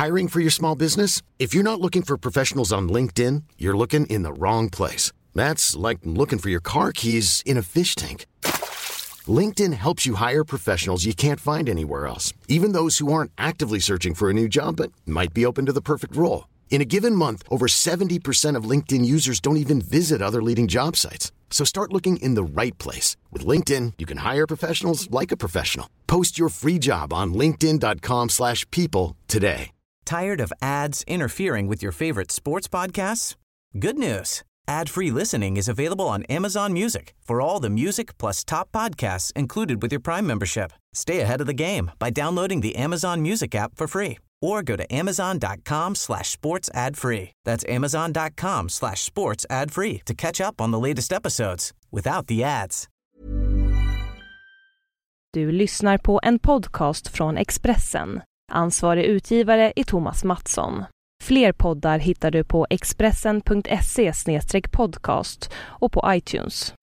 Hiring for your small business? If you're not looking for professionals on LinkedIn, you're looking in the wrong place. That's like looking for your car keys in a fish tank. LinkedIn helps you hire professionals you can't find anywhere else, even those who aren't actively searching for a new job but might be open to the perfect role. In a given month, over 70% of LinkedIn users don't even visit other leading job sites. So start looking in the right place. With LinkedIn, you can hire professionals like a professional. Post your free job on linkedin.com/people today. Tired of ads interfering with your favorite sports podcasts? Good news. Ad-free listening is available on Amazon Music for all the music plus top podcasts included with your Prime membership. Stay ahead of the game by downloading the Amazon Music app for free or go to amazon.com/sports ad free. That's amazon.com/sports ad free to catch up on the latest episodes without the ads. Du lyssnar på en podcast från Expressen. Ansvarig utgivare är Thomas Mattsson. Fler poddar hittar du på expressen.se/podcast och på iTunes.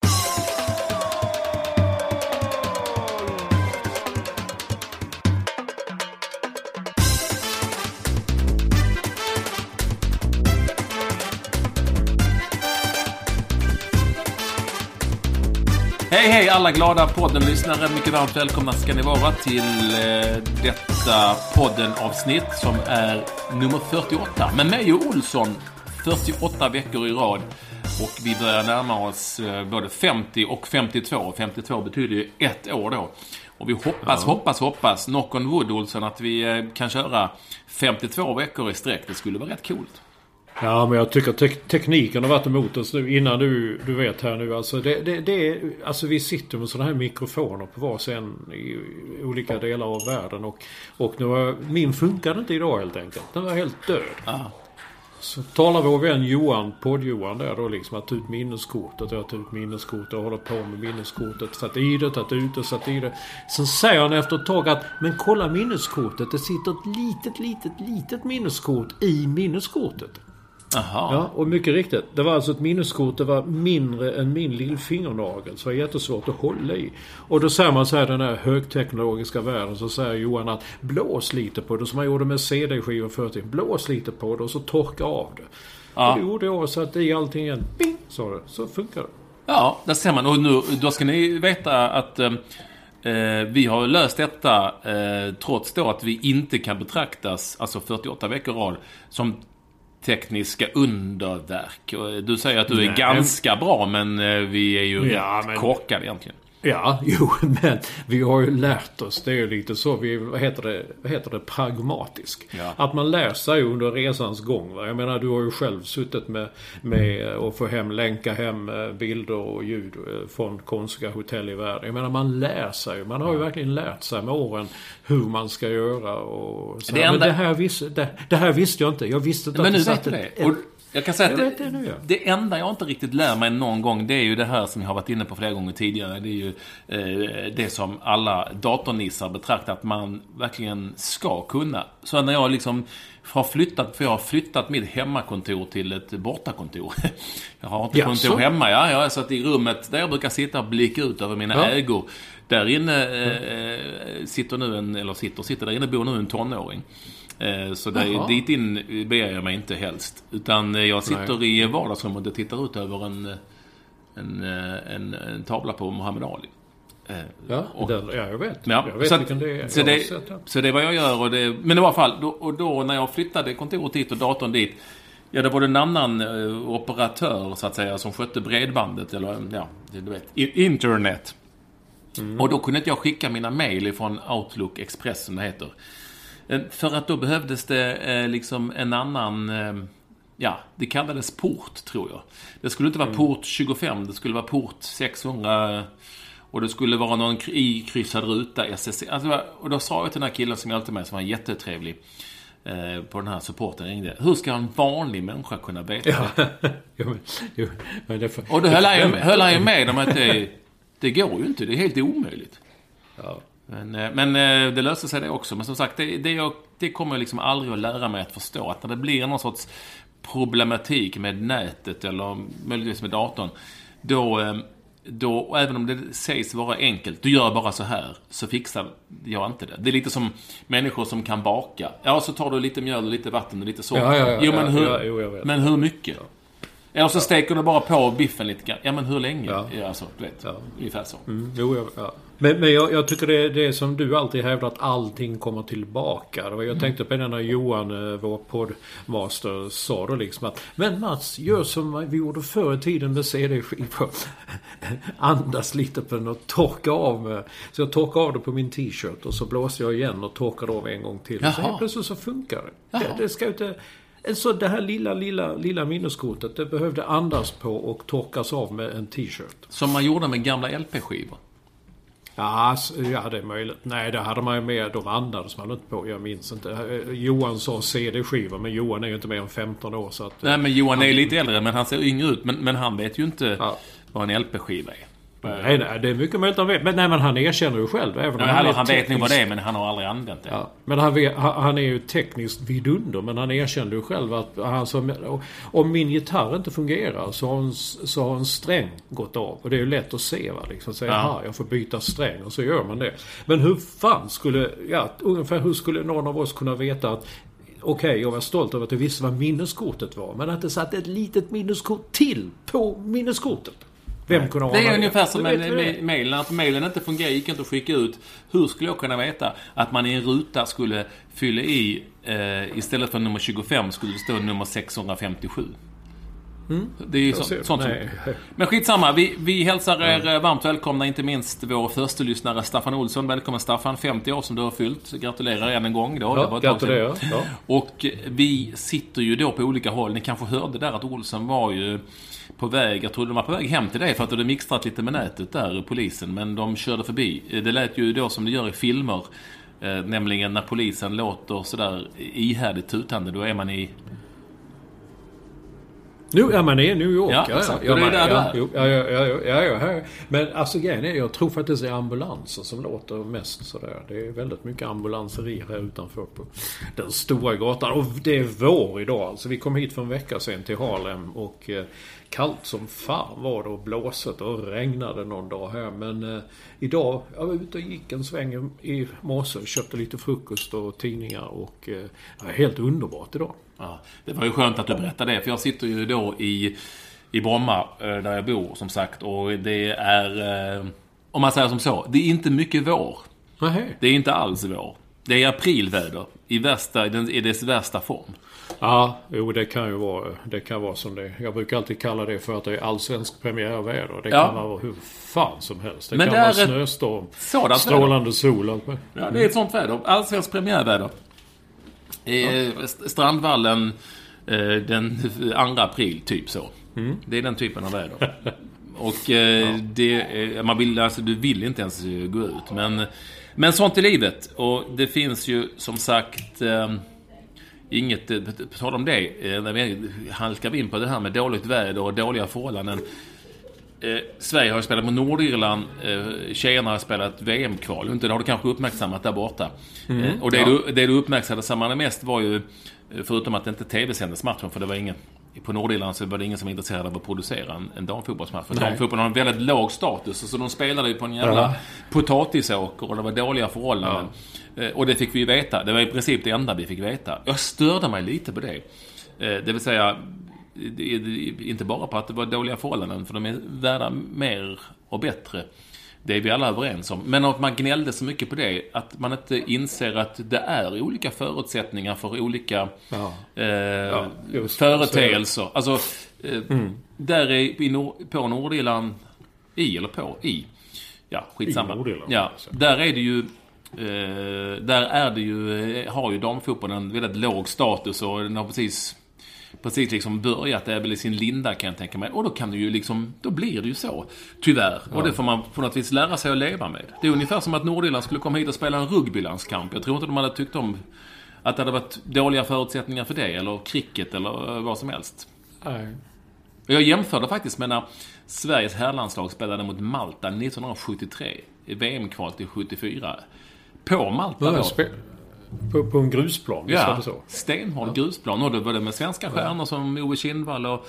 Hej alla glada podden-lyssnare, mycket varmt välkomna ska ni vara till detta podden-avsnitt som är nummer 48. Men mig och Olsson 48 veckor i rad och vi börjar närma oss både 50 och 52. 52 betyder ju ett år då. Och vi hoppas, knock on wood Olsson, att vi kan köra 52 veckor i sträck. Det skulle vara rätt coolt. Ja, men jag tycker tekniken har varit emot oss nu innan du vet här nu. Alltså, alltså vi sitter med sådana här mikrofoner på varsin i olika delar av världen. Och nu min funkade inte idag helt enkelt. Den var helt död. Aha. Så talar vår vän Johan, podd-Johan där då liksom, att ta ut minneskortet. Jag tar ut minneskortet och håller på med minneskortet. Satt i det, tagit ut och satt i det. Sen säger han efter ett tag att, men kolla minneskortet. Det sitter ett litet minneskort i minneskortet. Aha. Ja, och mycket riktigt. Det var alltså ett minneskort, det var mindre än min lillfingernagel. Så det var jättesvårt att hålla i. Och då säger man så här, den här högteknologiska världen, så säger Johan att blås lite på det, som man gjorde med CD-skivor förr till. Blås lite på det och så torka av det. Ja. Och det gjorde jag, så att i allting igen, bing, så funkar det. Ja, där ser man. Och nu, då ska ni veta att vi har löst detta trots då att vi inte kan betraktas, alltså 48 veckor rad, som tekniska underverk. Du säger att du är ganska bra, men vi är ju rätt korkade egentligen. Ja, jo, men vi har ju lärt oss, det är ju lite så, vad heter det pragmatisk. Ja. Att man lär sig under resans gång. Va? Jag menar, du har ju själv suttit med att få länka hem bilder och ljud från konstiga hotell i världen. Jag menar, man lär sig. Man har ju verkligen lärt sig med åren hur man ska göra och så. Men det här visste jag inte. Jag visste inte. Men nu vet du det. Och jag kan säga att det enda jag inte riktigt lär mig någon gång, det är ju det här som jag har varit inne på flera gånger tidigare. Det är ju det som alla datornissar betraktar att man verkligen ska kunna. Så när jag liksom har flyttat mitt hemmakontor till ett bortakontor. Jag har inte kontor hemma. Ja. Jag har satt i rummet där jag brukar sitta och blicka ut över mina ägor. Där inne sitter där inne bor nu en tonåring. Så dit in ber jag mig inte helst. Utan jag sitter i vardagsrummet och tittar ut över en tavla på Muhammad Ali. Jag vet. Ja, jag vet så vilken det är. Så det är vad jag gör. Men i alla fall, då när jag flyttade kontoret dit och datorn dit, ja, det var det en annan operatör så att säga som skötte bredbandet eller du vet, internet. Och då kunde inte jag skicka mina mejl från Outlook Express som det heter. För att då behövdes det liksom en annan, det kallades port tror jag. Det skulle inte vara port 25, det skulle vara port 600 och det skulle vara någon ikryssad ruta SSC. Alltså, och då sa jag till den här killen som hjälpte mig, som var jättetrevlig på den här supporten, ringde. Hur ska en vanlig människa kunna veta det? Och då höll han ju med om att det går ju inte, det är helt omöjligt. Ja. Men det löser sig det också. Men som sagt, det kommer jag liksom aldrig att lära mig att förstå. Att när det blir någon sorts problematik med nätet eller möjligtvis med datorn, då, även om det sägs vara enkelt, du gör bara så här, så fixar jag inte det. Det är lite som människor som kan baka. Ja, så tar du lite mjöl och lite vatten och lite socker. Men hur mycket? Ja. Eller så steker du bara på biffen lite grann. Ja, men hur länge? Ja. Alltså, du vet. Ja. Ungefär så. Men jag tycker det är som du alltid hävdar, att allting kommer tillbaka. Jag tänkte på den när Johan, vår poddmaster, sa då liksom att men Mats, gör som vi gjorde förr i tiden med CD-skivor. Andas lite på den och torka av med. Så jag torkade av det på min t-shirt och så blåste jag igen och torkade av en gång till. Så helt plötsligt så funkar det. Det ska inte... Så det här lilla minneskortet, det behövde andas på och torkas av med en t-shirt. Som man gjorde med gamla LP-skivor. Ja, det är möjligt. Nej, det hade man ju med. De andades man inte på. Jag minns inte. Johan sa CD-skivor, men Johan är ju inte mer än 15 år. Så att, nej, men Johan är lite äldre, men han ser yngre ut. Men han vet ju inte vad en LP-skiva är. Nej, det är mycket möjligt han vet. Men han erkänner ju själv. Även han vet nog vad det är, men han har aldrig använt det. Ja, men han är ju tekniskt vidunder. Men han erkände ju själv att om min gitarr inte fungerar så har en sträng gått av. Och det är ju lätt att se, va? Liksom säga, jag får byta sträng. Och så gör man det. Men hur fan hur skulle någon av oss kunna veta att okej, jag var stolt över att jag visste vad minneskortet var. Men att det satt ett litet minneskort till på minneskortet. Det är ungefär som med mejlen. Att mejlen inte fungerar, gick inte att skicka ut. Hur skulle jag kunna veta att man i en ruta skulle fylla i istället för nummer 25 skulle det stå nummer 657? Det är ju sånt. Men skitsamma, vi hälsar er varmt välkomna, inte minst vår första lyssnare Staffan Olsson. Välkommen Staffan, 50 år som du har fyllt. Gratulerar än en gång då. Ja, gratulerar. Ja. Och vi sitter ju då på olika håll. Ni kanske hörde där att Olsson var ju på väg, jag trodde de var på väg hem till dig för att de hade mixtrat lite med nätet där, polisen, men de körde förbi. Det lät ju då som det gör i filmer, nämligen när polisen låter sådär ihärdigt tutande, då är man i... Nu är man i New York. Ja, exakt. Ja, ja. Men alltså grejen är, jag tror faktiskt det är ambulanser som låter mest sådär. Det är väldigt mycket ambulanserier här utanför på den stora gatan. Och det är vår idag. Alltså vi kom hit för en vecka sedan till Harlem och kallt som fan var det och blåset och regnade någon dag här. Men idag, jag var ute och gick en sväng i morse och köpte lite frukost och tidningar och helt underbart idag. Ja, det var ju skönt att du berättade det, för jag sitter ju då i Bromma där jag bor som sagt, och det är, om man säger som så, det är inte mycket vår. Nej. Det är inte alls vår. Det är aprilväder i dess värsta form. Ja, jo, det kan vara som det. Jag brukar alltid kalla det för att det är allsvensk premiärväder. Det kan vara hur fan som helst. Det kan vara snöstorm, strålande sol. Ja, det är ett sånt väder. Allsvensk premiärväder. Strandvallen den 2 april typ så. Det är den typen av väder. Och man vill, alltså, du vill inte ens gå ut, men sånt i livet. Och det finns ju som sagt inget på tal om det, när vi halkar in på det här med dåligt väder och dåliga förhållanden. Sverige har spelat mot Nordirland, tjejerna har spelat VM-kval, inte det har du kanske uppmärksammat där borta. Och det du uppmärksammade samman mest var ju, förutom att det inte tv-sändes matchen, för det var ingen på Nordirland, så var det ingen som var intresserad av att producera en damfotbollsmatch, för damfotbollen har en väldigt låg status, så de spelade ju på en jävla potatisåker och det var dåliga förhållanden. Och det fick vi ju veta, det var i princip det enda vi fick veta. Jag störde mig lite på det, det vill säga inte bara på att det var dåliga förhållanden, för de är värda mer och bättre. Det är vi alla överens om. Men att man gnällde så mycket på det, att man inte inser att det är olika förutsättningar för olika företeelser. Alltså, där är på Nordirland skitsamma. Ja, där är det ju har ju damfotbollen en väldigt låg status, och den har precis liksom börjat, det är väl i sin linda, kan jag tänka mig. Och då kan det ju liksom, då blir det ju så, tyvärr. Och det får man på något vis lära sig att leva med. Det är ungefär som att Nordirland skulle komma hit och spela en rugbylandskamp. Jag tror inte de hade tyckt om att det hade varit dåliga förutsättningar för det, eller cricket eller vad som helst. Nej. Jag jämförde faktiskt med när Sveriges herrlandslag spelade mot Malta 1973 i VM-kval till 74 på Malta då. På en grusplan, ja, så. Stenhård grusplan. Och då var det med svenska stjärnor som Ove Kindvall och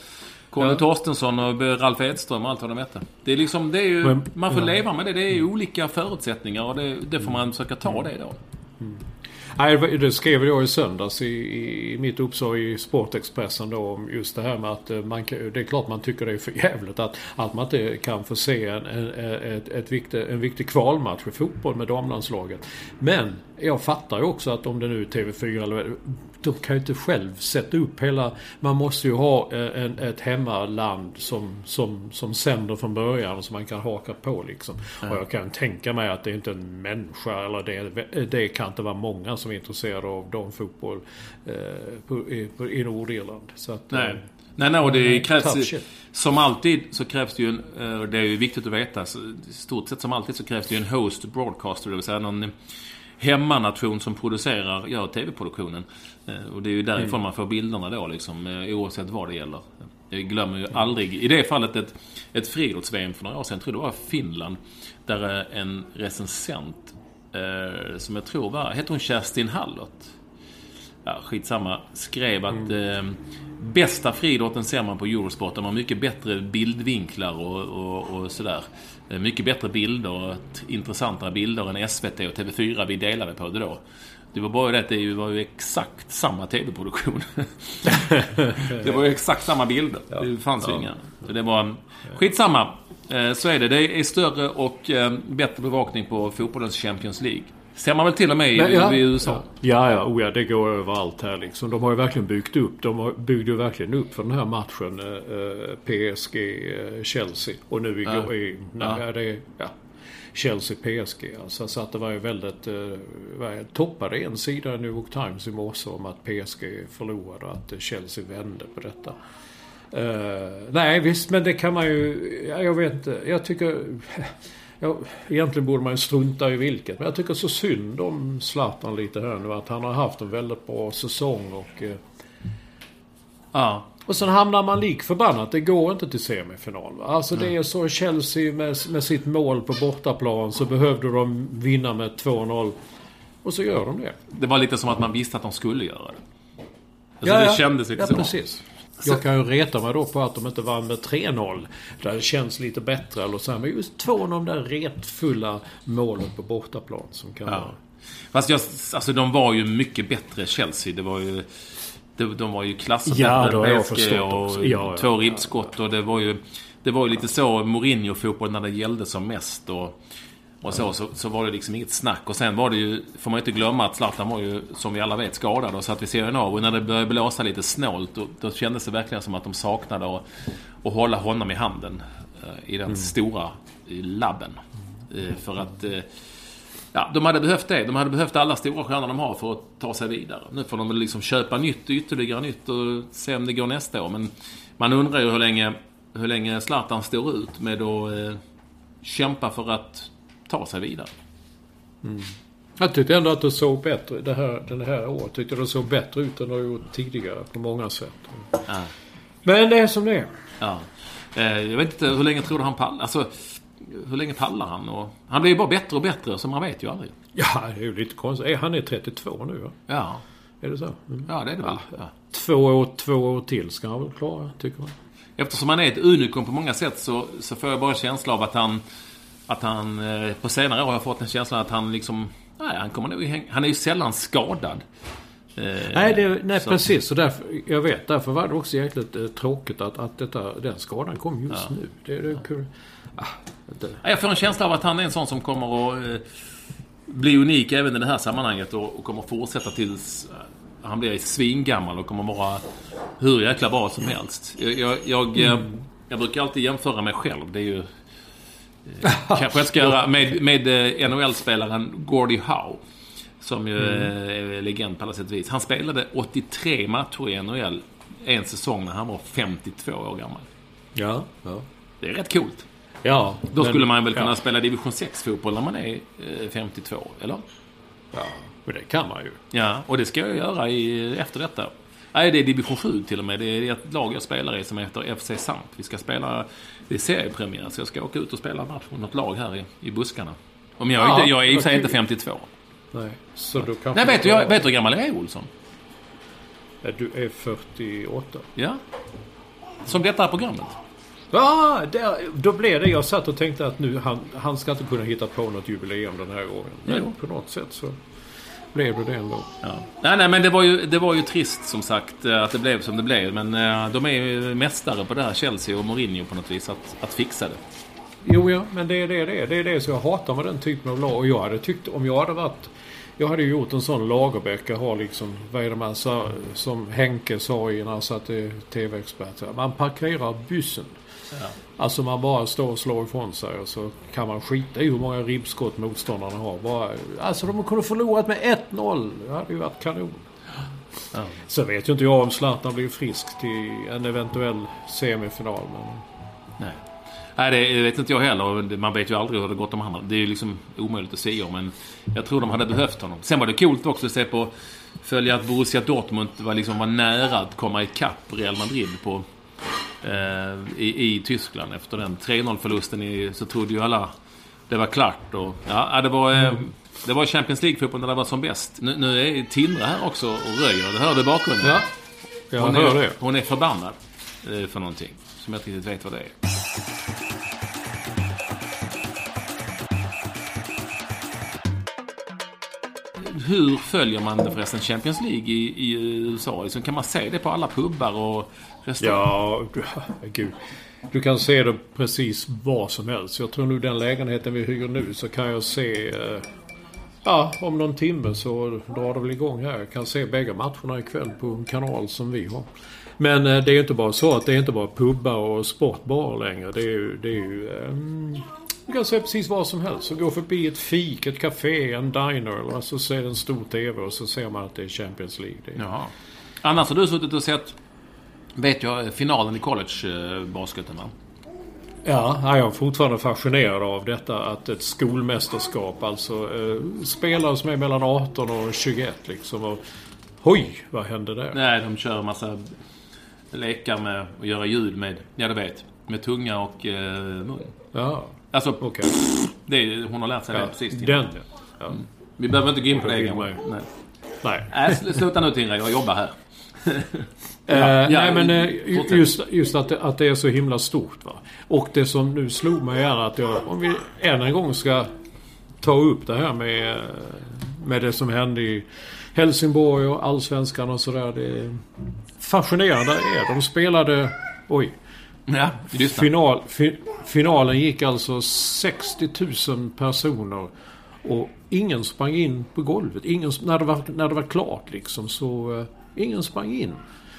Conny Torstensson och Ralf Edström och allt vad de heter. Det är liksom, det är ju, man får leva med det. Det är ju olika förutsättningar och det får man försöka ta det då. Nej, det skrev jag i söndags i mitt uppslag i Sportexpressen då, om just det här med att det är klart man tycker det är för jävligt att man inte kan få se en viktig kvalmatch i fotboll med damlandslaget. Men jag fattar ju också att om det nu är TV4 eller de kan ju inte själv sätta upp hela, man måste ju ha ett hemmaland som sänder från början och som man kan haka på liksom. Och jag kan tänka mig att det är inte en människa eller det kan inte vara många som är intresserade av damfotboll i Nordirland. Så att, Nej, och det krävs som alltid så krävs det ju det är ju viktigt att veta, så, i stort sett som alltid så krävs det ju en host broadcaster, det vill säga någon hemmanation som gör tv-produktionen. Och det är ju därifrån man får bilderna då liksom, oavsett vad det gäller. Jag glömmer ju aldrig, i det fallet ett friidrotts-VM för några år sedan, jag tror det var Finland, där en recensent som jag tror var, heter hon Kerstin Hallott? Ja, skitsamma, skrev att bästa friidrotten ser man på Eurosport. De har mycket bättre bildvinklar och sådär. Mycket bättre bilder och intressantare bilder än SVT och TV4 vi delade på det då. Det var bara det att det var ju exakt samma tv-produktion. Det var ju exakt samma bilder. Det fanns ju inga. Så det var skitsamma. Så är det. Det är större och bättre bevakning på fotbollens Champions League. Ser man väl till och med i USA. Ja, det går överallt här liksom. De har ju verkligen byggt upp. Byggde ju verkligen upp för den här matchen PSG-Chelsea. Och nu Chelsea-PSG. Alltså, så att det var ju väldigt toppade en sida i New York Times i morse om att PSG förlorade och att Chelsea vände på detta. Nej, visst, men det kan man ju... Jag vet inte. Jag tycker... egentligen borde man ju strunta i vilket. Men jag tycker så synd om Zlatan lite här nu. Att han har haft en väldigt bra säsong. Och sen hamnar man lik förbannat. Det går inte till semifinal. Va? Alltså det är så Chelsea med sitt mål på bortaplan. Så behövde de vinna med 2-0. Och så gör de det. Det var lite som att man visste att de skulle göra det. Alltså det kändes lite så. Precis. Jag kan ju reta mig då på att de inte vann med 3-0. Där det känns lite bättre. Eller så här. Men just 2 av de där retfulla målen på bortaplan som kan vara... Fast de var ju mycket bättre Chelsea. Det var ju... De var ju klassat bättre PSG och 2 ribbskott. Och det var ju lite så Mourinho-fotboll när det gällde som mest. Och så var det liksom inget snack. Och sen var det ju, får man inte glömma att Zlatan var ju, som vi alla vet, skadad. Och så att vi ser en av. Och när det började blåsa lite snålt, då kändes det verkligen som att de saknade att hålla honom i handen i den stora labben. För att de hade behövt det. De hade behövt alla stora stjärnor de har för att ta sig vidare. Nu får de väl liksom köpa ytterligare nytt och se om det går nästa år. Men man undrar ju hur länge Zlatan står ut med att kämpa för att ta sig vidare. Jag tyckte ändå att det såg bättre den här året. Tyckte det såg bättre ut än det har gjort tidigare på många sätt. Men det är som det är. Jag vet inte hur länge tror du han pallar. Alltså, hur länge pallar han? Och han blir ju bara bättre och bättre, så man vet ju aldrig. Ja, det är ju lite konstigt. Han är 32 nu, va? Ja. Är det så? Ja, det är det väl. Ja. 2 år till ska han väl klara, tycker man. Eftersom han är ett unikum på många sätt så får jag bara en känsla av att han på senare år har fått en känsla att han liksom... Nej, han är ju sällan skadad. Nej, precis. Så därför var det också jäkligt tråkigt att den skadan kom just nu. Det är kul. Jag får en känsla av att han är en sån som kommer att bli unik även i det här sammanhanget och kommer fortsätta tills han blir svingammal och kommer vara hur jäkla bra som helst. Jag brukar alltid jämföra mig själv. Det är ju kanske jag ska göra med NHL-spelaren Gordie Howe, som ju är legend på alla sätt och vis. Han spelade 83 matcher i NHL en säsong när han var 52 år gammal. Ja. Det är rätt coolt. Ja. Då skulle man väl kunna spela division 6-fotboll när man är 52, eller? Ja, men det kan man ju. Ja, och det ska jag göra efter detta. Nej, det är division 7 till och med. Det är ett lag jag spelar i som heter FC Samp. Vi ska spela, det är seriepremiär, så jag ska åka ut och spela match med något lag här i buskarna. Om jag är i och för sig inte 52. Nej, så då kan... Nej, vet du hur gammal är Olsson? Du är 48. Ja. Som detta programmet. Ja, då blev det. Jag satt och tänkte att nu han ska inte kunna hitta på något jubileum den här gången. Men på något sätt så blev det ändå. Ja. Nej, men det var ju trist som sagt att det blev som det blev. Men de är ju mästare på det här, Chelsea och Mourinho på något vis, att fixa det. Jo, ja, men det är det så jag hatar med den typen av lag. Och jag hade tyckt, om jag hade varit... Jag hade ju gjort en sån Lagerbäck. Jag har liksom, vad är det man sa, som Henke sa när han satt i TV-expert. Man parkerar bussen. Ja. Alltså man bara står och slår ifrån sig och så kan man skita i hur många ribbskott motståndarna har. Alltså de kunde förlorat med 1-0. Det hade ju varit kanon. Ja. Så vet ju inte jag om Zlatan blir frisk till en eventuell semifinal. Men... Nej, det vet inte jag heller. Man vet ju aldrig hur det gått om honom. Det är ju liksom omöjligt att se om. Men jag tror de hade behövt honom. Sen var det coolt också att se på följa att Borussia Dortmund var nära att komma ikapp Real Madrid på i Tyskland. Efter den 3-0-förlusten så trodde ju alla det var klart. Och, det var Champions League-fotboll när det var som bäst. Nu är Tindra här också och röjer. Det hörde bakgrunden. Ja, jag hör det. Hon är förbannad för någonting som jag inte riktigt vet vad det är. Hur följer man det förresten Champions League i USA? Liksom, kan man se det på alla pubbar och restauranger? Ja, gud. Du kan se det precis vad som helst. Jag tror nu den lägenheten vi hyr nu så kan jag se... om någon timme så drar det väl igång här. Jag kan se bägge matcherna ikväll på en kanal som vi har. Men det är ju inte bara så att det är inte bara pubbar och sportbar längre. Det är ju du kan se precis vad som helst. Så gå förbi ett fik, ett café, en diner eller så ser en stor tv och så ser man att det är Champions League. Jaha. Annars har du suttit och sett, vet jag, finalen i college-basketen, va? Ja, jag är fortfarande fascinerad av detta att ett skolmästerskap, alltså spelare som är mellan 18 och 21 liksom. Och, oj, vad hände där? Nej, de kör en massa lekar med att göra ljud med, med tunga och mun. Ja. Alltså, okay. Hon har lärt sig det precis. Den. Ja. Vi behöver inte gå in på det igen. Nej. Sluta nu, Tinra, jag jobbar här. Nej, men just att det är så himla stort, va? Och det som nu slog mig är att om vi än en gång ska ta upp det här med det som hände i Helsingborg och allsvenskan och sådär. Det är fascinerande. De spelade finalen gick alltså 60 000 personer och ingen sprang in på golvet. När det var klart liksom, så ingen sprang in.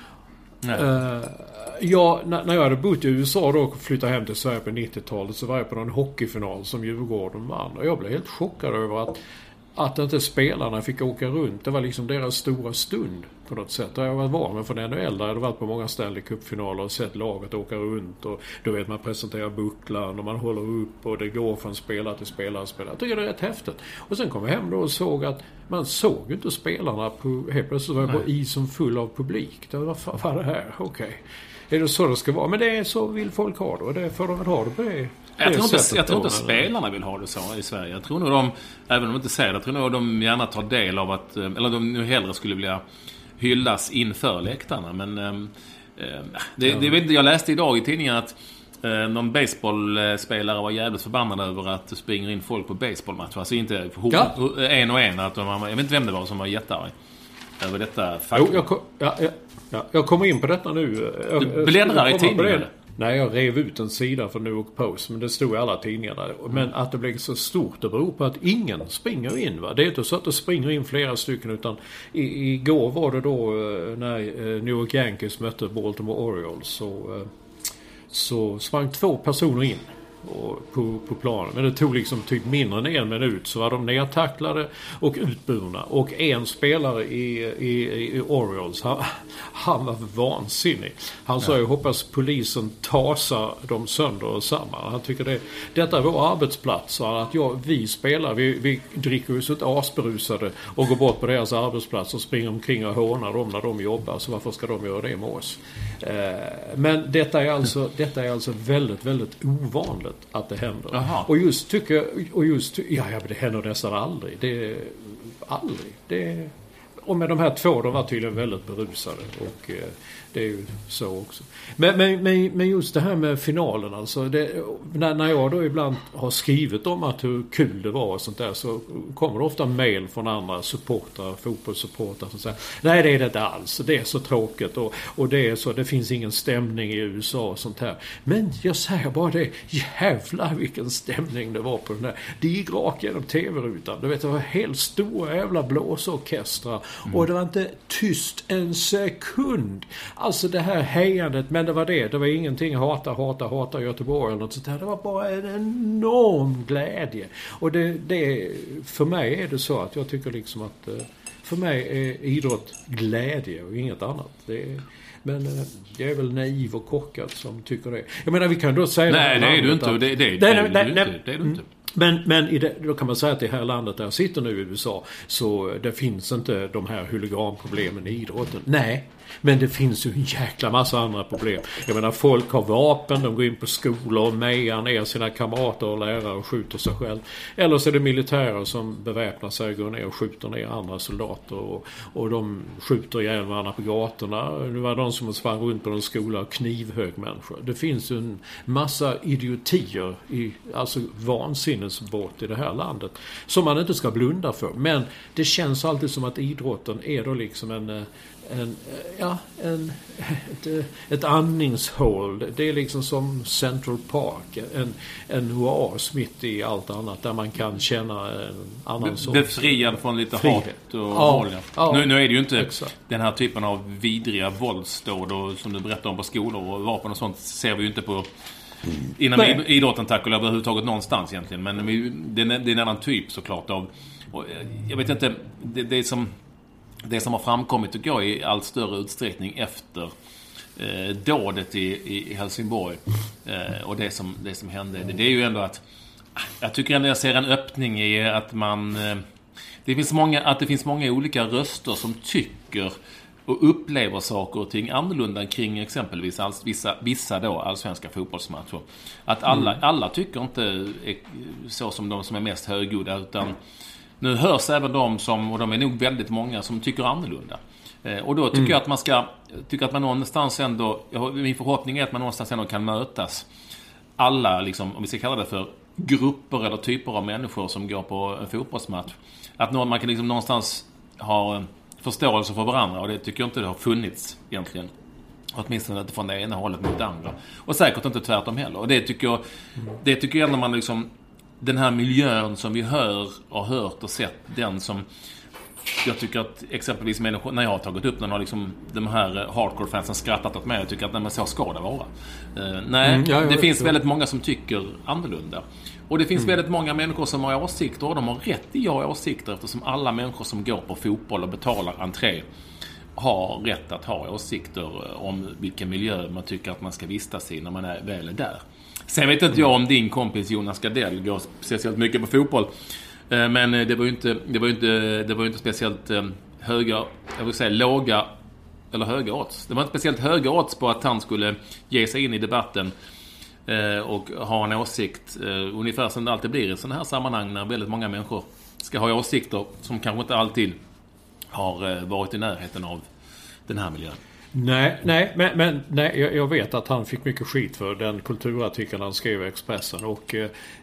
När jag hade bott i USA då och flyttade hem till Sverige på 90-talet så var jag på någon hockeyfinal som Djurgården vann. Och jag blev helt chockad över att inte spelarna fick åka runt. Det var liksom deras stora stund på något sätt. Jag var van med från NHL. Jag hade varit på många Stanley Cup-finaler och sett laget åka runt. Och då vet man presenterar bucklan och man håller upp och det går från spelare till spelare. Jag tycker det är rätt häftigt. Och sen kom jag hem då och såg att man såg inte spelarna på... Helt plötsligt var det bara isen full av publik. Vad var det här? Okej. Är det så det ska vara? Men det är så vill folk ha det. Och det får de väl ha det på det. Jag tror inte spelarna vill ha det så i Sverige. Jag tror nog även om de inte säger det, jag tror nog de gärna tar del av att, eller de nu hellre skulle vilja hyllas inför läktarna. Men jag läste idag i tidningen att någon baseballspelare var jävligt förbannad över att det springer in folk på baseballmatch. Alltså inte en och en. Jag vet inte vem det var som var jättearg över detta faktum. Jag kommer in på detta nu. Du bläddrar i tidningen. Nej, jag rev ut en sida från New York Post, men det stod i alla tidningarna. Men att det blev så stort, det beror på att ingen springer in, va? Det är inte så att det springer in flera stycken, utan igår var det då när New York Yankees mötte Baltimore Orioles så sprang 2 personer in på planen. Men det tog liksom typ mindre än 1 minut så var de nedtacklade och utburna. Och en spelare i Orioles, han var vansinnig. Han sa ju, hoppas polisen tasar dem sönder och samman. Han tycker detta är vår arbetsplats. Att vi spelar, vi dricker ju så ett asberusade och går bort på deras arbetsplats och springer omkring och hånar dem när de jobbar. Så varför ska de göra det med oss? Men detta är alltså väldigt, väldigt ovanligt att det händer. Aha. Och det händer nästan aldrig. Och med de här två, de var tydligen väldigt berusade. Och det är ju så också. Men just det här med finalen, alltså. När jag då ibland har skrivit om att hur kul det var och sånt där, så kommer det ofta mejl från andra supportrar, fotbollssupportrar som säger nej, det är det inte alls. Det är så tråkigt och det är så, det finns ingen stämning i USA och sånt här. Men jag säger bara det, jävlar vilken stämning det var på den där. Det gick rakt genom tv-rutan. Du vet, det var helt stora jävla blåsorkestrar och det var inte tyst en sekund. Alltså det här hejandet, men det var ingenting hata Göteborg eller något sånt där. Det var bara en enorm glädje. Och det för mig är det så att jag tycker liksom att för mig är idrott glädje och inget annat. Men jag är väl naiv och korkad som tycker det. Jag menar, vi kan då säga... Nej, det är du inte. Det är du inte. Men då kan man säga att det här landet där jag sitter nu i USA, så det finns inte de här huliganproblemen i idrotten. Nej, men det finns ju en jäkla massa andra problem. Jag menar, folk har vapen, de går in på skolor och mejar ner sina kamrater och lärare och skjuter sig själv. Eller så är det militärer som beväpnar sig, går ner och skjuter ner andra soldater och de skjuter ihjäl varandra på gatorna. Det var de som sprang runt på en skola och knivhög människor. Det finns ju en massa idiotier, alltså vansinnesbrott i det här landet som man inte ska blunda för. Men det känns alltid som att idrotten är då liksom ett andningshål. Det är liksom som Central Park, en oas mitt i allt annat där man kan känna en annan sorts befriad från lite hat och våld. Nu är det ju inte den här typen av vidriga våldsdåd och, som du berättar om på skolor och vapen och sånt ser vi ju inte på inom idrotten, tack och lov, överhuvudtaget någonstans egentligen. Men det är en annan typ såklart av, och jag vet inte, det som har framkommit tycker jag i allt större utsträckning efter dådet i Helsingborg och det som hände, det är ju ändå att jag tycker ändå jag ser en öppning i att det finns många olika röster som tycker och upplever saker och ting annorlunda kring exempelvis vissa då allsvenska fotbollsmatcher. Att alla tycker inte så som de som är mest högljudda, utan nu hörs även de som, och de är nog väldigt många, som tycker annorlunda. Och då tycker jag att man någonstans ändå, min förhoppning är att man någonstans ändå kan mötas. Alla, liksom, om vi ska kalla det för grupper eller typer av människor som går på en fotbollsmatch. Att man kan liksom någonstans ha förståelse för varandra, och det tycker jag inte det har funnits egentligen. Åtminstone inte från det ena hållet mot det andra. Och säkert inte tvärtom heller. Och det tycker jag när man liksom, den här miljön som vi har hört och sett, den som jag tycker att exempelvis människor, när jag har tagit upp den, har liksom de här hardcore-fansen skrattat åt mig. Jag tycker att så ska det vara. Det finns väldigt många som tycker annorlunda. Och det finns väldigt många människor som har åsikter, och de har rätt i att ha åsikter, eftersom alla människor som går på fotboll och betalar entré har rätt att ha åsikter om vilken miljö man tycker att man ska vistas i när man väl är där. Sen vet inte jag om din kompis Jonas Gardell går speciellt mycket på fotboll. Men det var ju inte speciellt höga, jag vill säga låga eller höga odds. Det var inte speciellt höga odds på att han skulle ge sig in i debatten och ha en åsikt, ungefär som det alltid blir i sådana här sammanhang när väldigt många människor ska ha åsikter som kanske inte alltid har varit i närheten av den här miljön. Nej, men jag vet att han fick mycket skit för den kulturartikeln han skrev i Expressen, och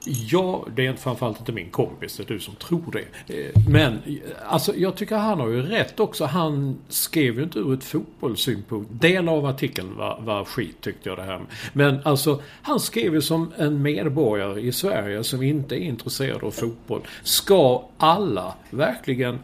det är framförallt inte min kompis, det är du som tror det. Men alltså, jag tycker han har ju rätt också. Han skrev ju inte ur ett fotbollssynpunkt. Del av artikeln var skit, tyckte jag det här. Men alltså, han skrev ju som en medborgare i Sverige som inte är intresserad av fotboll. Ska alla verkligen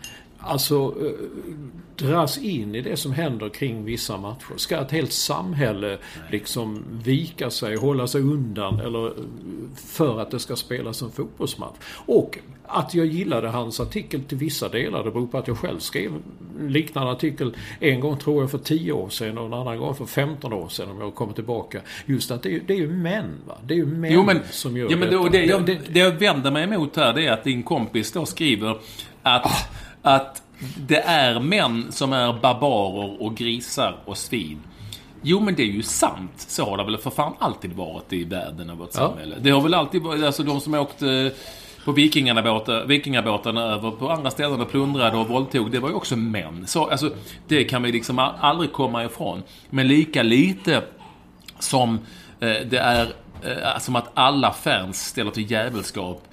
dras in i det som händer kring vissa matcher? Ska ett helt samhälle liksom vika sig, hålla sig undan, eller för att det ska spelas en fotbollsmatch? Och att jag gillade hans artikel till vissa delar, det beror på att jag själv skrev liknande artikel en gång, tror jag, för 10 år sedan, och en annan gång för 15 år sedan, om jag kommer tillbaka. Just att det är ju män, va? Det är ju män som gör det jag vänder mig emot här, det är att din kompis då skriver att det är män som är barbarer och grisar och svin. Jo, men det är ju sant. Så har det väl för fan alltid varit i världen av vårt samhälle. Det har väl alltid varit, alltså de som har åkt på vikingabåtarna över på andra ställen och plundrade och våldtog, det var ju också män. Så alltså, det kan vi liksom aldrig komma ifrån. Men lika lite som det är som att alla fans ställer till jävelskap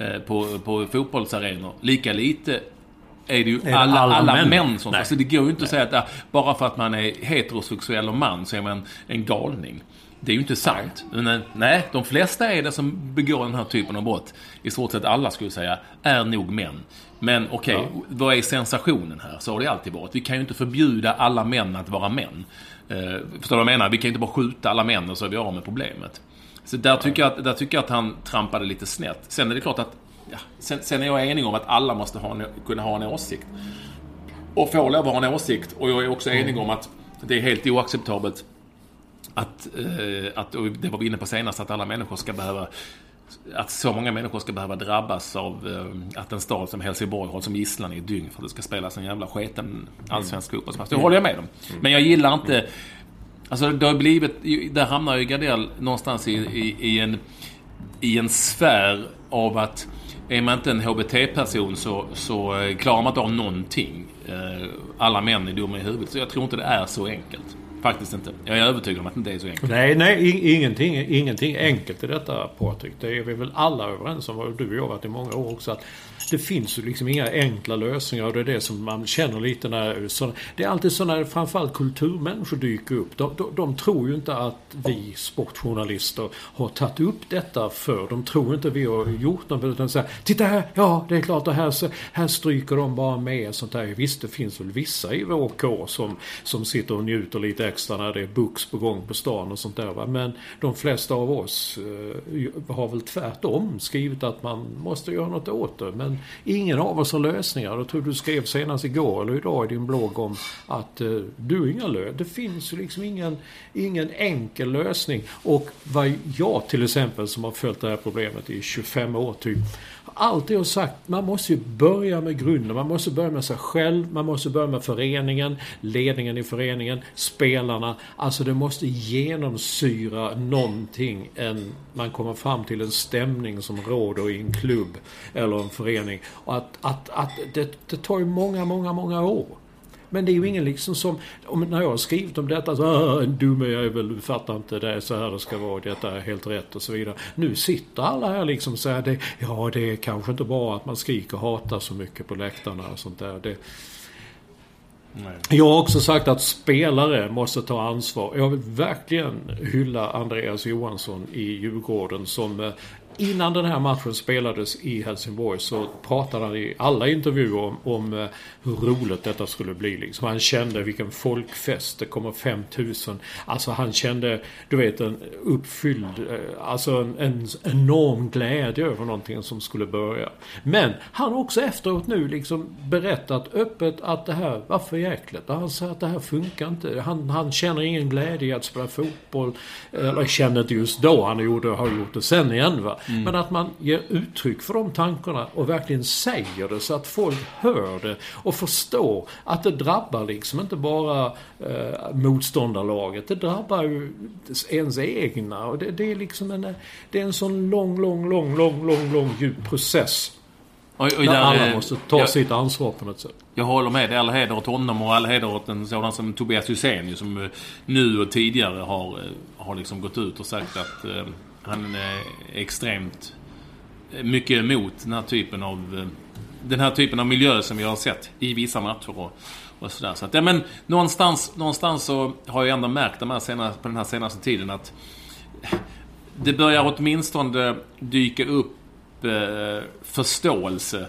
på fotbollsarenor, lika lite är det ju alla män som... Alltså det går ju inte att säga att bara för att man är heterosexuell och man så är man en galning. Det är ju inte sant. Nej, de flesta är det som begår den här typen av brott. I stort sett alla, skulle jag säga, är nog män. Men okej, vad är sensationen här? Så har det alltid varit. Vi kan ju inte förbjuda alla män att vara män. Förstår du vad jag menar? Vi kan ju inte bara skjuta alla män och så är vi av med problemet. Så där tycker jag att han trampade lite snett. Sen är det klart att sen är jag enig om att alla måste kunna ha en åsikt. Och få lov att ha en åsikt. Och jag är också enig om att det är helt oacceptabelt att och det var vi inne på senast, att alla människor ska behöva, att så många människor ska behöva drabbas av att en stad som Helsingborg har som gisslan i ett dygn för att det ska spelas en jävla sketen allsvensk fotbollsmatch. Det håller jag med om. Men jag gillar inte, alltså det har blivit, där hamnar ju Gardell någonstans i en sfär av att är man inte en HBT-person så klarar man inte av någonting. Alla män är dumma i huvudet. Så jag tror inte det är så enkelt. Faktiskt inte. Jag är övertygad om att det inte är så enkelt. Nej, ingenting enkelt i detta, Patrik. Det är vi väl alla överens om, och du och jag har varit i många år också, att det finns ju liksom inga enkla lösningar, och det är det som man känner lite när det är alltid så när framförallt kulturmänniskor dyker upp. De tror ju inte att vi sportjournalister har tagit upp detta för. De tror inte vi har gjort något, utan säger, titta här, ja det är klart, och här stryker de bara med sånt där. Visst, det finns väl vissa i vår kår som sitter och njuter lite extra när det är books på gång på stan och sånt där, va? Men de flesta av oss har väl tvärtom skrivit att man måste göra något åt det, men ingen av oss har lösningar. Jag tror du skrev senast igår eller idag i din blogg om att du är inga det finns ju liksom ingen enkel lösning. Och vad jag till exempel, som har följt det här problemet i 25 år typ, alltid har sagt, man måste ju börja med grunden. Man måste börja med sig själv, man måste börja med föreningen, ledningen i föreningen, spelarna. Alltså det måste genomsyra någonting än man kommer fram till en stämning som råder i en klubb eller en förening. Och att det tar ju många år. Men det är ju ingen liksom som, när jag har skrivit om detta så dum är jag väl, fattar inte, det är så här det ska vara, detta är helt rätt och så vidare. Nu sitter alla här liksom och säger det är kanske inte bra att man skriker och hatar så mycket på läktarna och sånt där. Jag har också sagt att spelare måste ta ansvar. Jag vill verkligen hylla Andreas Johansson i Djurgården som innan den här matchen spelades i Helsingborg så pratade han i alla intervjuer om hur roligt detta skulle bli. Liksom. Han kände vilken folkfest, det kommer 5000. Alltså han kände, du vet, en uppfylld, alltså en enorm glädje över någonting som skulle börja. Men han har också efteråt nu liksom berättat öppet att det här var för jäkligt. Han sa att det här funkar inte. Han känner ingen glädje i att spela fotboll. Eller känner inte just då, han har gjort det sen igen, va? Men att man ger uttryck för de tankarna och verkligen säger det så att folk hör det och förstår att det drabbar liksom inte bara motståndarlaget, det drabbar ju ens egna, och det är liksom det är en sån lång djup process. Och där alla måste ta sitt ansvar på något sätt. Jag håller med. All heder åt honom och all heder åt en sådan som Tobias Hysén, som nu och tidigare har liksom gått ut och sagt att han är extremt mycket emot den här typen av miljö som vi har sett i vissa matcher och sådär. Så att, ja, men någonstans så har jag ändå märkt på den här senaste tiden att det börjar åtminstone dyka upp förståelse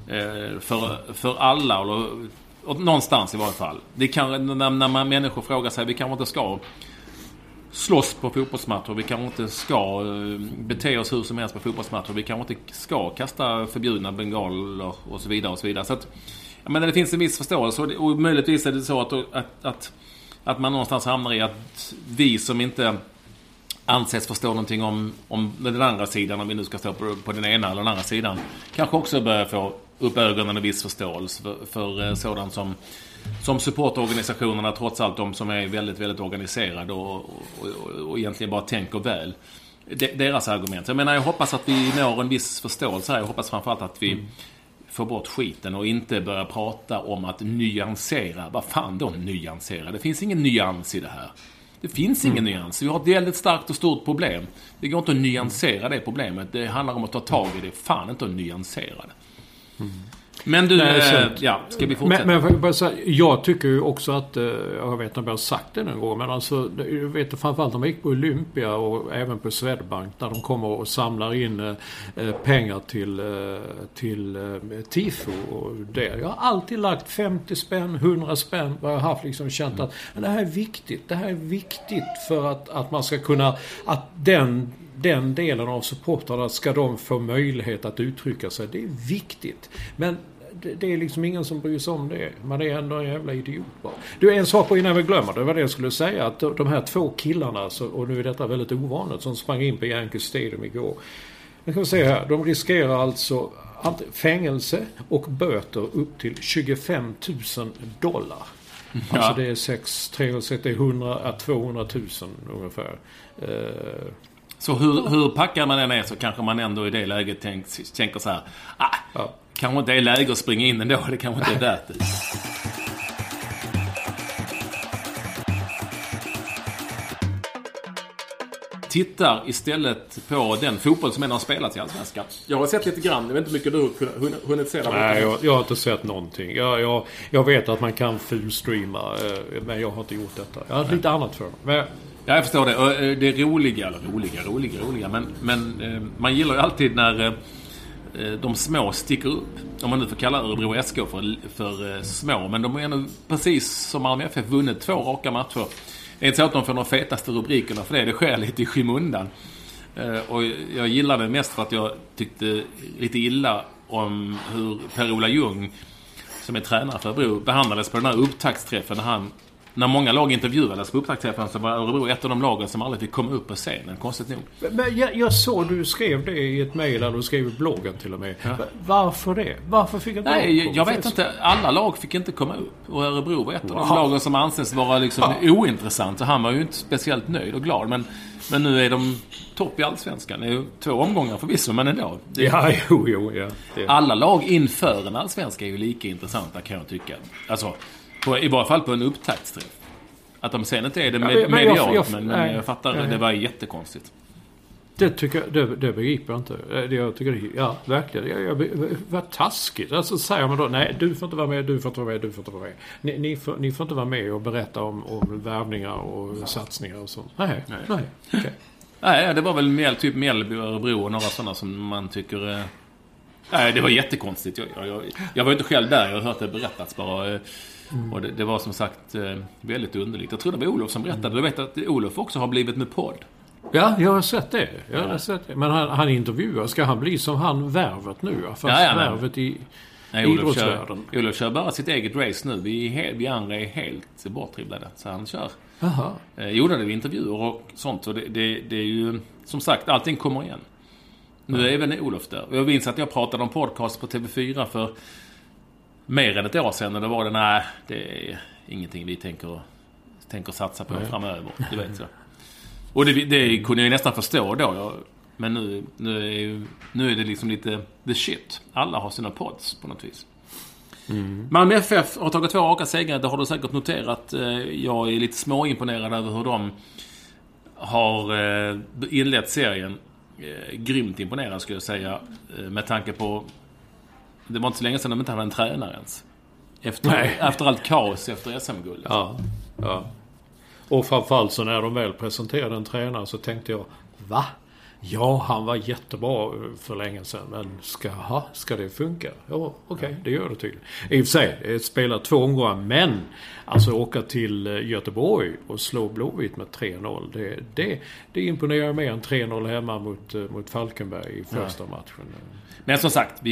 för alla, och någonstans i varje fall. Det kan, när människor frågar sig, vi kanske inte ska slåss på fotbollsmatcher, vi kanske inte ska bete oss hur som helst på fotbollsmatcher, vi kanske inte ska kasta förbjudna bengaler och så vidare. Så att, jag menar, det finns en viss förståelse, och möjligtvis är det så att man någonstans hamnar i att vi som inte anses förstå någonting om den andra sidan, om vi nu ska stå på den ena eller den andra sidan, kanske också börjar få upp ögonen och viss förståelse för sådant som supportorganisationerna, trots allt de som är väldigt, väldigt organiserade och egentligen bara tänker väl, deras argument. Jag menar, jag hoppas att vi når en viss förståelse här. Jag hoppas framförallt att vi får bort skiten och inte börja prata om att nyansera. Vad fan då nyansera? Det finns ingen nyans i det här. Det finns ingen nyans. Vi har ett väldigt starkt och stort problem. Det går inte att nyansera det problemet. Det handlar om att ta tag i det. Fan inte att nyansera det. Men du, ska vi fortsätta? Men bara säga, jag tycker ju också att, jag vet inte om jag har sagt det någon gång, men alltså, jag vet framförallt när man gick på Olympia och även på Swedbank, när de kommer och samlar in pengar till tifo och det. Jag har alltid lagt 50 spänn, 100 spänn, vad jag har haft liksom känt att det här är viktigt. Det här är viktigt för att man ska kunna, att den delen av supportarna ska de få möjlighet att uttrycka sig. Det är viktigt. Men det är liksom ingen som bryr sig om det. Man är ändå en jävla idiot bara. Du, en sak på innan vi glömmer det var det jag skulle säga. Att de här 2 killarna, och nu är detta väldigt ovanligt, som sprang in på Yankee Stadium igår. Jag kan säga här, de riskerar alltså fängelse och böter upp till $25,000. Alltså det är 100 000 ungefär. Så hur packar man den är, så kanske man ändå i det läget tänker så här, kanske inte är läge att springa in ändå, det kanske inte är värt det. Tittar istället på den fotboll som ändå har spelats i Allsvenskan. Jag har sett lite grann, jag vet inte mycket du har hunnit se där. Nej, jag har inte sett någonting. Jag vet att man kan fullstreama, men jag har inte gjort detta. Jag har lite annat för mig. Ja, jag förstår det. Och det är roliga. Men man gillar ju alltid när de små sticker upp. Om man nu får kalla Örebro SK för små. Men de är ändå precis som Malmö FF vunnit 2 raka matcher. Det är inte så att de får de fetaste rubrikerna för det. Det sker lite i skymundan. Och jag gillar det mest för att jag tyckte lite illa om hur Per-Ola Ljung, som är tränare för Örebro, behandlades på den här upptaktsträffen när många lag intervjuades på upptaktsträffen, så var Örebro ett av de lagen som aldrig fick komma upp på scenen, konstigt nog. Men jag såg du skrev det i ett mejl, eller du skrev i bloggen till och med. Ja. Varför det? Varför fick inte jag vet inte. Alla lag fick inte komma upp. Och Örebro var ett av de lagen som anses vara liksom ointressant. Så han var ju inte speciellt nöjd och glad. Men nu är de topp i Allsvenskan. Det är ju 2 omgångar förvisso, men ändå. Ja. Alla lag inför en Allsvenska är ju lika intressanta, kan jag tycka. Alltså, i varje fall på en upptaktsträff. Att de sen inte är det medialt, men jag fattar, det var jättekonstigt. Det tycker jag, det begriper jag inte. Jag tycker det, verkligen. Vad taskigt. Alltså säger man då, nej, du får inte vara med, du får inte vara med, du får inte vara med. Ni får inte vara med och berätta om värvningar och satsningar och sånt. Nej. Okay. Nej, det var väl typ Mjällby och Örebro och några sådana som man tycker... Nej, det var jättekonstigt. Jag var inte själv där, jag har hört det berättats bara... Och det var som sagt väldigt underligt. Jag tror det var Olof som berättade. Du vet att Olof också har blivit med podd. Ja, jag har sett det. Men han intervjuar. Ska han bli som han Värvet nu? Fast Värvet i idrottsvärlden. Olof kör bara sitt eget race nu. Vi andra är helt borttribblade. Så han kör. Jaha. Gjorde det intervjuer och sånt. Och det är ju som sagt, allting kommer igen. Nu är även Olof där. Jag minns att jag pratade om podcast på TV4 för mer än ett år sedan, och då var det är ingenting vi tänker satsa på framöver, du vet så. Och det kunde jag nästan förstå då, men nu är det liksom lite the shit. Alla har sina pods på något vis. Malmö FF har tagit 2 raka segrar, det har du säkert noterat. Jag är lite småimponerad över hur de har inlett serien. Grymt imponerad skulle jag säga, med tanke på det var inte så länge sedan de inte hade en tränare ens. Efter allt kaos efter SM-guldet. Ja. Och framförallt så när de väl presenterade en tränare så tänkte jag, va? Ja, han var jättebra för länge sedan, men ska det funka? Ja, okej, det gör det tydligen. I och för sig, spela 2 omgångar, men alltså åka till Göteborg och slå Blåvitt med 3-0, det imponerar mer än 3-0 hemma mot Falkenberg i första matchen. Men som sagt,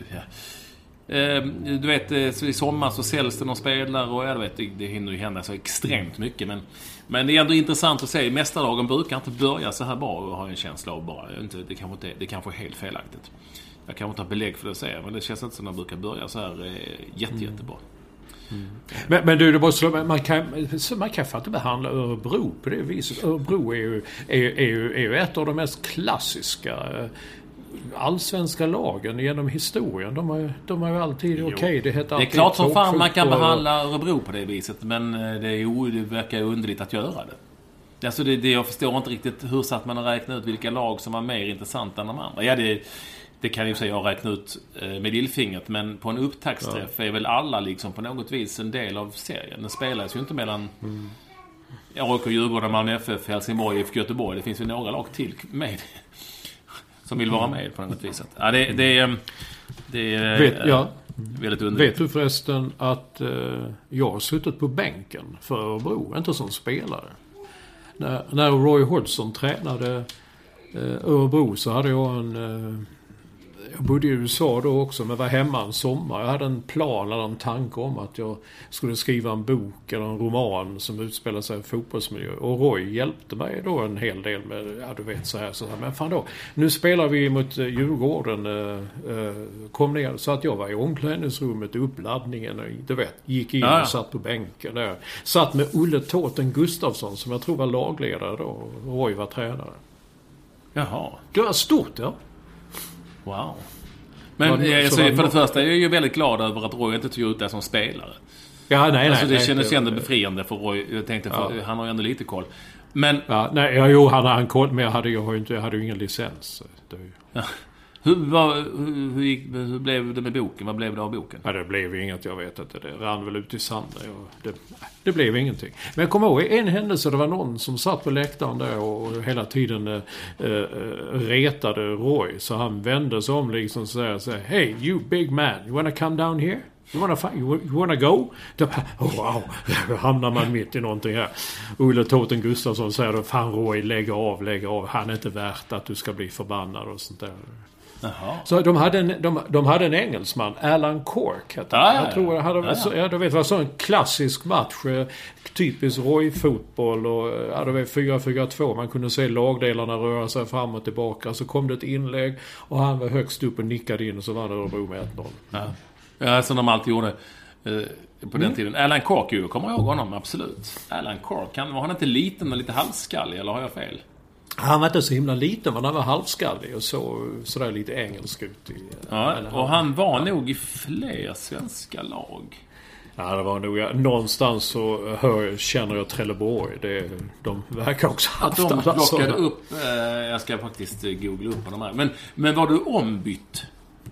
du vet, i sommar så säljs det någon spelare och jag vet, det hinner ju hända så extremt mycket, men det är ändå intressant att se. Mästarlagen brukar inte börja så här bra, och har en känsla av bara. Det kanske är helt felaktigt. Jag kan inte ha belägg för det att säga, men det känns inte som att de brukar börja så här jättebra. Men du, det måste, man kan fan inte behandla Örebro på det viset. Örebro är ju ett av de mest klassiska allsvenska lagen genom historien. De har ju alltid okej. Det är klart som fan man kan behandla Örebro på det viset, men det verkar underligt att göra det. Alltså jag förstår inte riktigt hur satt man att räkna ut vilka lag som var mer intressanta än de andra. Ja, det kan ju säga jag räkna ut med lillfingret, men på en upptaktsträff är väl alla liksom på något vis en del av serien. Den spelas ju inte mellan AIK, Djurgården, Malmö FF, Helsingborg, IFK Göteborg. Det finns ju några lag till med som vill vara med på något vis. Ja, det är väldigt underligt. Vet du förresten att jag har suttit på bänken för Örebro, inte som spelare. När Roy Hodgson tränade Örebro så hade jag jag bodde i USA då också, men var hemma en sommar. Jag hade en plan eller en tanke om att jag skulle skriva en bok eller en roman som utspelar sig i fotbollsmiljö. Och Roy hjälpte mig då en hel del med, ja du vet så här. Men fan då, nu spelar vi mot Djurgården, kom ner. Så att jag var i omklädningsrummet, uppladdningen och du vet, gick in och satt på bänken där. Satt med Olle Tåten Gustafsson som jag tror var lagledare då. Och Roy var tränare. Jaha. Det var stort, ja. Wow. Men för det första är jag ju väldigt glad över att Roy inte tog ut det som spelare. Ja, nej. Det kändes ändå befriande för Roy. Jag tänkte, han har ju ändå lite koll. Men... Ja, nej, han har koll, men jag hade ju ingen licens. Hur blev det med boken? Vad blev det av boken? Ja, det blev inget, jag vet inte. Det rann väl ut i sanden. Det blev ingenting. Men jag kommer ihåg en händelse, det var någon som satt på läktaren där och hela tiden retade Roy. Så han vände sig om liksom så här, hey you big man, you wanna come down here? You wanna go? Wow, hamnar man mitt i någonting här. Olle Tåten Gustafsson säger då, fan Roy, lägg av. Han är inte värt att du ska bli förbannad och sånt där. Jaha. Så de hade en engelsman, Alan Cork hette han. Jag tror jag vet vad så en klassisk match, typisk Roy-fotboll och det var 4-4-2. Man kunde se lagdelarna röra sig fram och tillbaka. Så kom det ett inlägg och han var högst upp och nickade in och så var det Örebro med 1-0. Ja, som de alltid gjorde på den tiden. Alan Cork, ju kommer jag ihåg honom, absolut. Alan Cork, var han inte liten och lite halvskallig, eller har jag fel? Han var inte så himla liten, men han var halvskallig och sådär lite engelsk ut i... och han var nog i fler svenska lag. Ja, det var nog... Någonstans så känner jag Trelleborg. De verkar också att de plockade upp... jag ska faktiskt googla upp på de här. Men var du ombytt?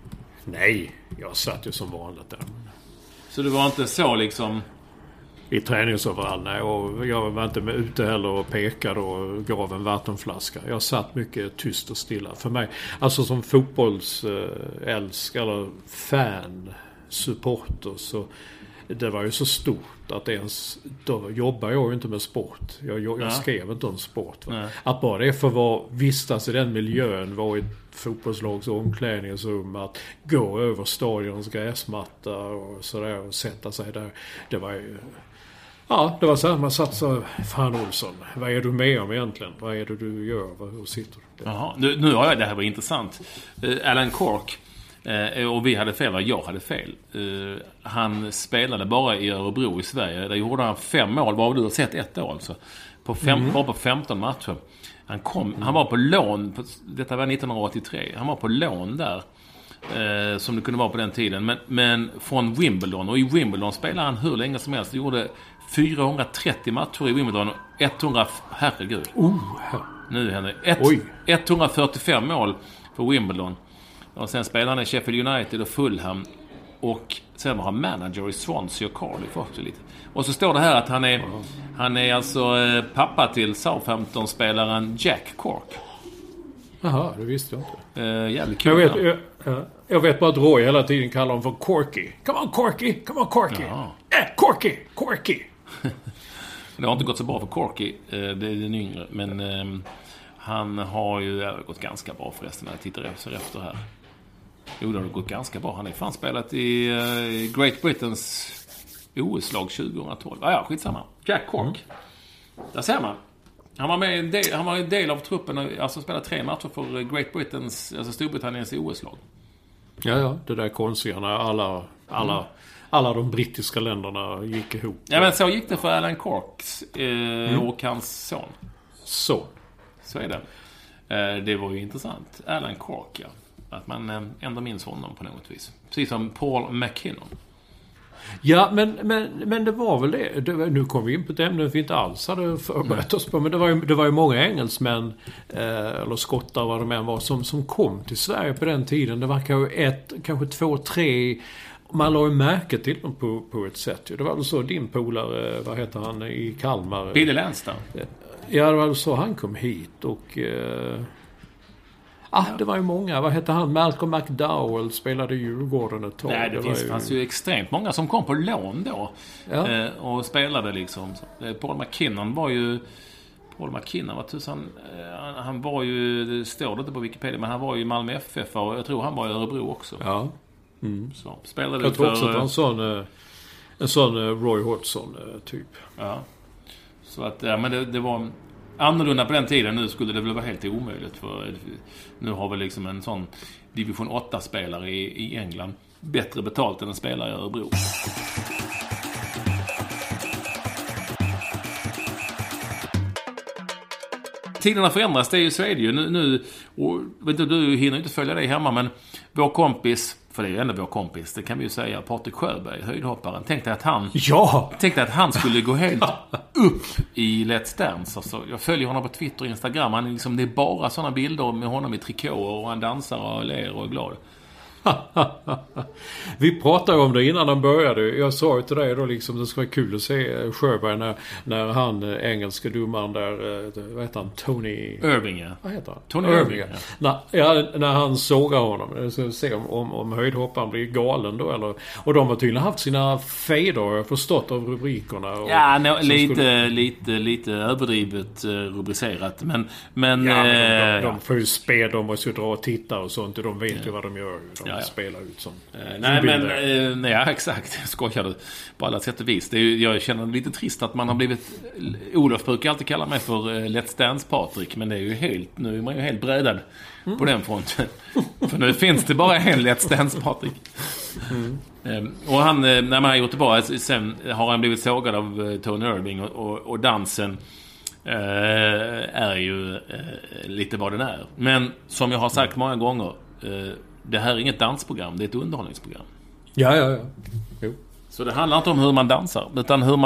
Nej, jag satt ju som vanligt där. Så du var inte så liksom... I träningsoverall, nej. Och jag var inte med ute heller och pekade och gav en vattenflaska. Jag satt mycket tyst och stilla. För mig, alltså som fotbollsälskare eller fan, supporter, så det var ju så stort att då jobbar jag ju inte med sport. Jag skrev inte om sport. Att bara det för att vistas i den miljön, var i ett fotbollslags omklädningsrum, att gå över stadions gräsmatta och sådär och sätta sig där. Det var ju... Ja, det var så här man satt så, fan Olsson, vad är du med om egentligen? Vad är det du gör? Hur sitter du? Jaha, nu har jag, det här var intressant. Alan Cork, och vi hade fel, jag hade fel. Han spelade bara i Örebro i Sverige. Där gjorde han 5 mål, vad du har sett 1 år alltså. Bara på 15 matcher. Han var på lån, detta var 1983, han var på lån där. Som det kunde vara på den tiden. Men från Wimbledon. Och i Wimbledon spelade han hur länge som helst. Han gjorde 430 matcher i Wimbledon. Och 100... Herregud. Nu händer 145 mål för Wimbledon. Och sen spelade han i Sheffield United och Fulham. Och sen var han manager i Swansea och Cardiff också lite. Och så står det här att han är alltså pappa till Southampton-spelaren Jack Cork. Jaha, det visste jag inte. Jävligt kul. Jag vet bara att Roy hela tiden kallar honom för Corky. Come on Corky, come on Corky. Corky. Det har inte gått så bra för Corky. Det är den yngre. Men han har ju gått ganska bra förresten när jag tittar efter här. Jo, det har gått ganska bra. Han är fan spelat i Great Britains OS-lag 2012. Ja, skitsamma. Jack Cork. Där ser man. Han var en del av truppen, alltså spelade 3 matcher för Great Britains, alltså Storbritanniens OS-lag. Ja, det där konstiga när alla de brittiska länderna gick ihop. Ja, men så gick det för Alan Corks och hans son. Så är det. Det var ju intressant. Alan Cork, ja. Att man ändå minns honom på något vis. Precis som Paul McKinnon. Ja, men det var väl det. Nu kom vi in på ett ämne vi inte alls hade förberett oss på. Men det var ju många engelsmän, eller skottar vad de än var, som kom till Sverige på den tiden. Det var kanske 2, 3... Man la ju märke till dem på ett sätt. Det var väl så din polare, vad heter han, i Kalmar? Billy Länstad. Ja, det var väl så han kom hit och... det var ju många. Vad hette han? Malcolm McDowell spelade Djurgården ett tag. Nej, det fanns ju extremt många som kom på lån då. Ja. Och spelade liksom. Paul McKinnon var tusan... Han var ju... Det står det inte på Wikipedia, men han var ju Malmö FF och jag tror han var i Örebro också. Ja. Så spelade jag tror också att han en sån Roy Hodgson typ. Ja. Så att, ja, men det var annorlunda på den tiden. Nu skulle det väl vara helt omöjligt, för nu har vi liksom en sån division 8-spelare i England bättre betalt än en spelare i Örebro. Tiderna förändras, så är det ju nu och vet du hinner inte följa dig hemma, men vår kompis, för det är ju ändå vår kompis, det kan vi ju säga, Patrik Sjöberg, höjdhopparen, tänkte att han skulle gå helt upp i Let's Dance. Alltså, jag följer honom på Twitter och Instagram. Han är liksom, det är bara sådana bilder med honom i trikå och han dansar och ler och är glad. Vi pratade om det innan han började. Jag sa ju till dig då liksom, det ska vara kul att se Sjöberg när han engelska domaren där, vad heter han? Tony Irving, ja. Vad heter han? Tony Irving, ja. När han sågar honom. Så se om höjdhopparen blir galen då eller. Och de har tydligen haft sina fejder, jag har förstått av rubrikerna. Och, ja, lite överdrivet rubricerat, men ja, de får ju spela, de måste ju dra och titta och sånt, och de vet ju vad de gör. De spelar ut som ja, exakt. Jag skojar du på alla sätt och vis. Jag känner lite trist att man har blivit... Olof brukar alltid kalla mig för Let's Dance Patrik, men det är ju nu är man ju helt brädad på den fronten. För nu finns det bara en Let's Dance Patrik. Och han, när man har gjort det bra, sen har han blivit sågad av Tony Irving och dansen är ju lite vad den är. Men som jag har sagt många gånger, det här är inget dansprogram, det är ett underhållningsprogram. Ja. Jo. Så det handlar inte om hur man dansar, utan hur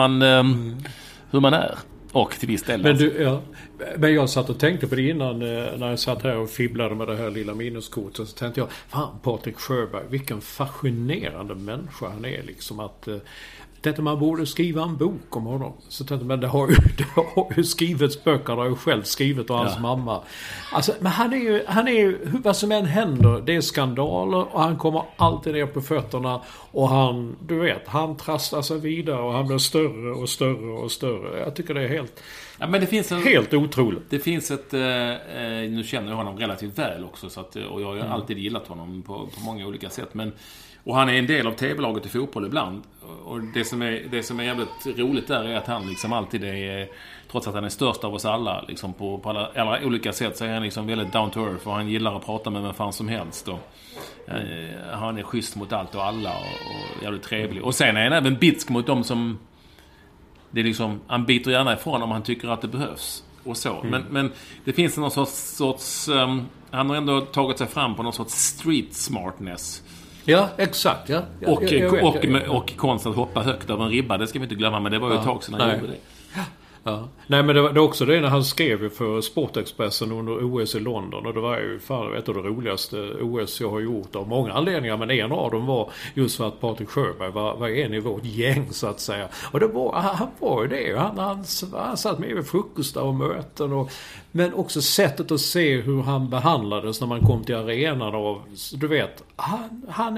man är. Och till viss del. Men jag satt och tänkte på det innan, när jag satt här och fibblade med det här lilla minneskortet, så tänkte jag, fan, Patrik Sjöberg, vilken fascinerande människa han är liksom, att detta man borde skriva en bok om honom. Så tänkte jag, men det har ju skrivits böcker, det har ju själv skrivit och hans mamma. Alltså, men han är ju, vad som än händer, det är skandaler och han kommer alltid ner på fötterna och han trasslar sig vidare och han blir större och större och större. Jag tycker det är helt... Ja, men det finns helt otroligt. Det finns ett... nu känner jag honom relativt väl också, så att, och jag har alltid gillat honom på många olika sätt, och han är en del av tv-laget i fotboll ibland. Och det som är jävligt roligt där är att han liksom alltid är, trots att han är störst av oss alla, liksom på alla olika sätt, så är han liksom väldigt down to earth, och han gillar att prata med vem fan som helst. Och han är schysst mot allt och alla och jävligt trevlig. Och sen är han även bitsk mot dem som... Det är liksom, han biter gärna ifrån om han tycker att det behövs. Och så. Men det finns någon sorts han har ändå tagit sig fram på någon sorts street smartness. Ja, exakt. Ja. Och konst att hoppa högt av en ribba, det ska vi inte glömma, men det var ju ett tag sedan han gjorde det. Ja. Nej, men det var också det när han skrev för Sportexpressen under OS i London, och det var ju fan ett av de roligaste OS jag har gjort av många anledningar, men en av dem var just för att Patrik Sjöberg var en i vårt gäng, så att säga. Och han var ju det. Han satt med vid frukostar och möten, men också sättet att se hur han behandlades när man kom till arenan, och du vet, han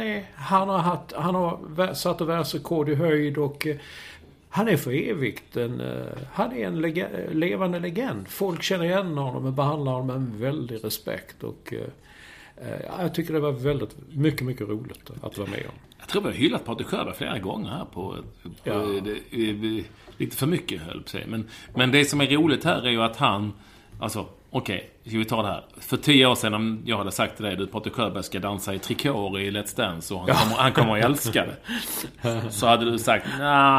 har satt och världsrekord i höjd, och han är för evigt han är en levande legend. Folk känner igen honom och behandlar honom med en väldig respekt. Och jag tycker det var väldigt mycket, mycket roligt att vara med om. Jag tror vi har hyllat Patrik Sjöberg flera gånger här på lite för mycket, höll på sig. Men det som är roligt här är ju att han Alltså, okej, ska vi ta det här. För 10 år sedan om jag hade sagt till dig du Patrik Sjöberg ska dansa i trikåer i Let's Dance och han kommer att älska det. Så hade du sagt, nej.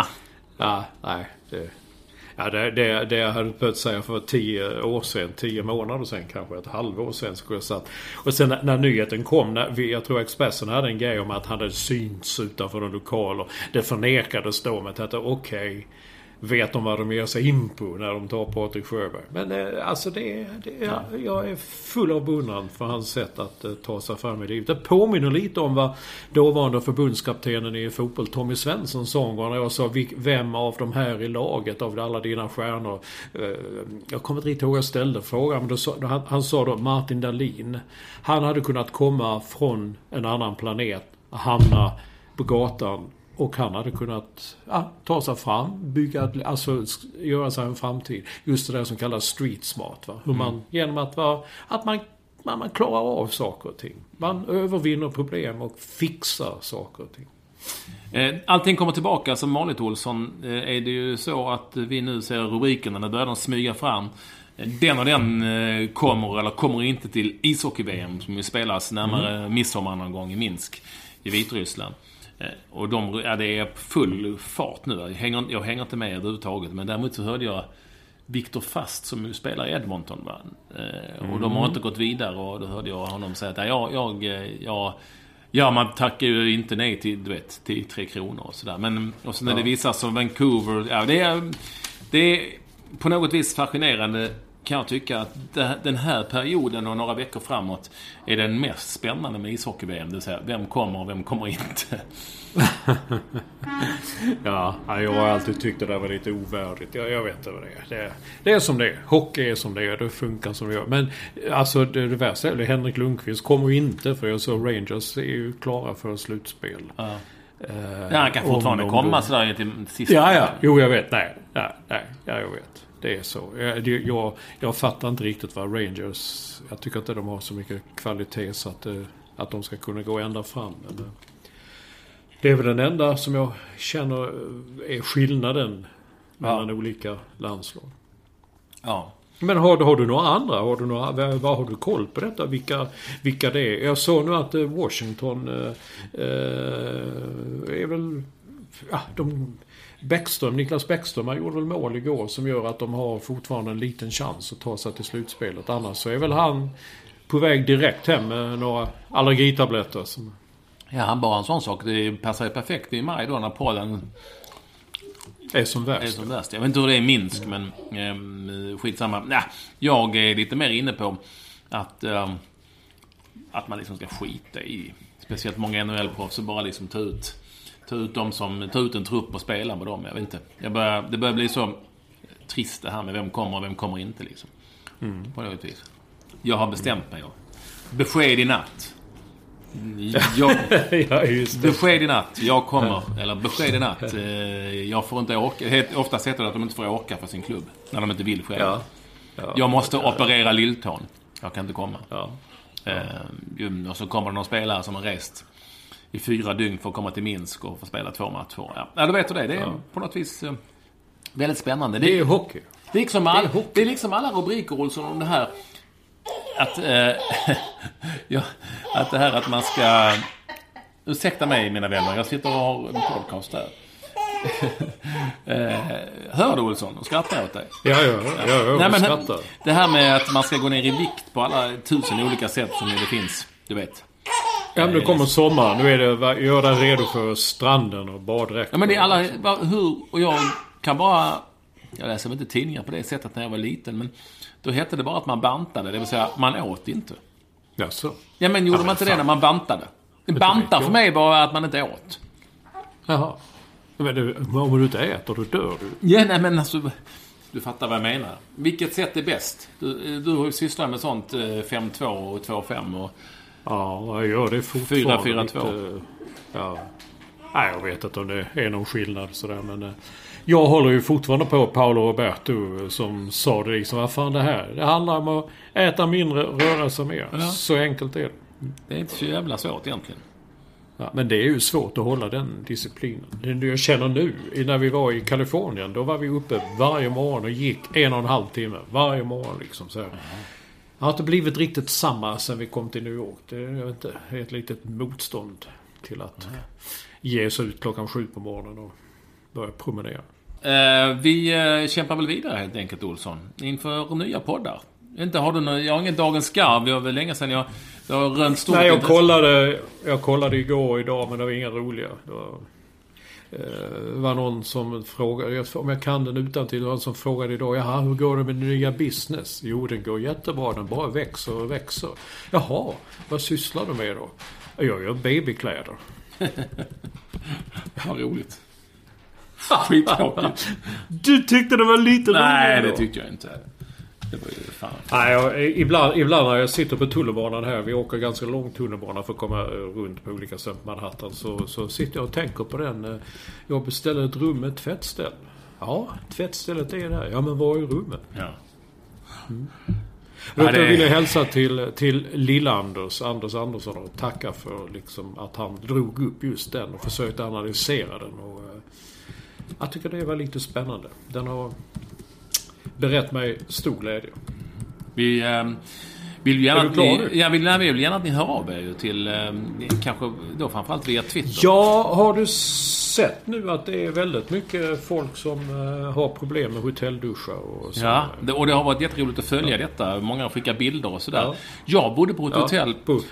Det jag hade behövt säga för 10 år sedan, 10 månader sedan kanske, ett halvår sedan skulle jag sagt. Och sen när nyheten kom, jag tror Expressen hade en grej om att han hade synts utanför en lokal och det förnekades då med att okej, vet de vad de ger sig in på när de tar Patrik Sjöberg. Men alltså jag är full av beundran för hans sätt att ta sig fram i livet. Det påminner lite om vad dåvarande förbundskaptenen i fotboll Tommy Svensson sa när jag sa vem av de här i laget av alla dina stjärnor. Jag kommer inte riktigt ihåg jag ställde frågan, men han sa då Martin Dahlin. Han hade kunnat komma från en annan planet, hamna på gatan. Och han hade kunnat ta sig fram, göra sig en framtid. Just det där som kallas street smart. Va? Hur man, genom att man klarar av saker och ting. Man övervinner problem och fixar saker och ting. Allting kommer tillbaka som vanligt, Olsson. Är det ju så att vi nu ser rubrikerna när börjar de smyga fram. Den och den kommer eller kommer inte till ishockey-VM som ju spelas närmare midsommar någon gång i Minsk i Vitryssland. Och det är full fart nu. Jag hänger inte med överhuvudtaget. Men däremot så hörde jag Viktor Fast som ju spelar i Edmonton. Va? Och de har inte gått vidare. Och då hörde jag honom säga att man tackar ju inte nej till 3 kronor och sådär. Men och så när det visas som Vancouver. Det är på något vis fascinerande, kan jag tycka, att den här perioden och några veckor framåt är den mest spännande med ishockey-VM. Det vill säga, vem kommer och vem kommer inte? Ja, jag har alltid tyckt att det var lite ovärdigt. Jag vet inte vad det är. Det är som det är. Hockey är som det är. Det funkar som det gör. Men alltså det värsta är att Henrik Lundqvist kommer inte, för jag så Rangers är ju klara för slutspel. Ja. Han kan fortfarande komma sådär till sista. Ja. Jo, jag vet. Nej, jag vet. Det är så. Jag fattar inte riktigt vad Rangers... Jag tycker inte de har så mycket kvalitet så att de ska kunna gå ända fram. Men det är väl den enda som jag känner är skillnaden mellan olika landslag. Ja. Men har du några andra? Vad har du koll på detta? Vilka det är? Jag såg nu att Washington är väl... Niklas Bäckström gjorde väl mål igår som gör att de har fortfarande en liten chans att ta sig till slutspelet. Annars så är väl han på väg direkt hem med några allergitabletter. Ja, han bara en sån sak. Det passar perfekt i maj då när pollen är som värst. Jag vet inte hur det är i Minsk, men skitsamma. Jag är lite mer inne på att man liksom ska skita i speciellt många NHL-proffs och bara liksom ta ut en trupp och spela med dem. Jag vet inte. Det börjar bli så trist det här med vem kommer och vem kommer inte liksom. På något vis. Jag har bestämt mig. Besked i natt. Besked i natt. Jag kommer. Eller besked i natt. Jag får inte åka. Oftast heter det att de inte får åka för sin klubb. När de inte vill själva. Jag måste operera lilltån. Jag kan inte komma. Och så kommer det någon spelare som har rest i 4 dygn för att komma till Minsk och få spela 2 matcher. Ja, då vet du det. Det är på något vis väldigt spännande. Det är hockey. Det är liksom alla rubriker, Olsson, om det här att att det här att man ska... Ursäkta mig, mina vänner. Jag sitter och har en podcast där. Hör du, Olsson, och skrattar åt dig? Ja, skrattar. Det här med att man ska gå ner i vikt på alla 1000 olika sätt som det finns, du vet. Ja, men nu kommer sommar. Nu är det gör dig redo för stranden och baddräkt. Ja, men det är alla... Och jag kan bara... Jag läser inte tidningar på det sättet när jag var liten, men då hette det bara att man bantade. Det vill säga, man åt inte. Jaså? Ja, men gjorde man inte det när man bantade? Bantar för mig bara att man inte åt. Jaha. Men om du inte äter, då dör du. Ja, nej, men alltså... Du fattar vad jag menar. Vilket sätt är bäst? Du har ju sysslat med sånt 5-2 och 2-5 och... Ja, jag gör det fortfarande. 4-4-2. Ja. Nej, jag vet inte om det är någon skillnad sådär, men... Jag håller ju fortfarande på Paolo Roberto som sa det liksom, vad fan det här? Det handlar om att äta mindre, röra sig mer. Ja. Så enkelt är det. Det är inte så jävla svårt egentligen. Ja, men det är ju svårt att hålla den disciplinen. Det jag känner nu, när vi var i Kalifornien, då var vi uppe varje morgon och gick 1,5 timme. Varje morgon liksom så här. Det har inte blivit riktigt samma sen vi kom till New York. Det är inte ett litet motstånd till att ge sig ut 7:00 på morgonen och börja promenera. Vi kämpar väl vidare helt enkelt, Olsson, inför nya poddar. Inte har du jag har ingen dagens skarv. Det var väl länge sedan jag har rönt stort. Nej, jag kollade igår och idag, men det var inga roliga. Det var någon som frågade, om jag kan den utantill, någon som frågade idag, jaha, hur går det med nya business? Jo, den går jättebra, den bara växer och växer. Jaha, vad sysslar du med då? Jag gör babykläder. Vad roligt. Skittråkigt. Du tyckte det var lite roligt. Nej, det tyckte jag inte. Det var ju fan. Nej, ibland när jag sitter på tunnelbanan här, vi åker ganska långt tunnelbana för att komma runt på olika ställen på Manhattan, så sitter jag och tänker på den. Jag beställer ett rum med tvättställ. Ja, tvättstället är där. Ja, men var är rummet? Ja. Jag vill hälsa till Lill-Anders Andersson och tacka för liksom att han drog upp just den och försökte analysera den. Och jag tycker det var lite spännande. Den har berett mig stor glädje. Vi vill gärna att ni hör av er till kanske då framförallt via Twitter. Ja, har du sett nu att det är väldigt mycket folk som har problem med hotellduschar och så. Ja, och det har varit jätteroligt att följa detta. Många skickar bilder och sådär. Ja. Jag bodde på ett hotell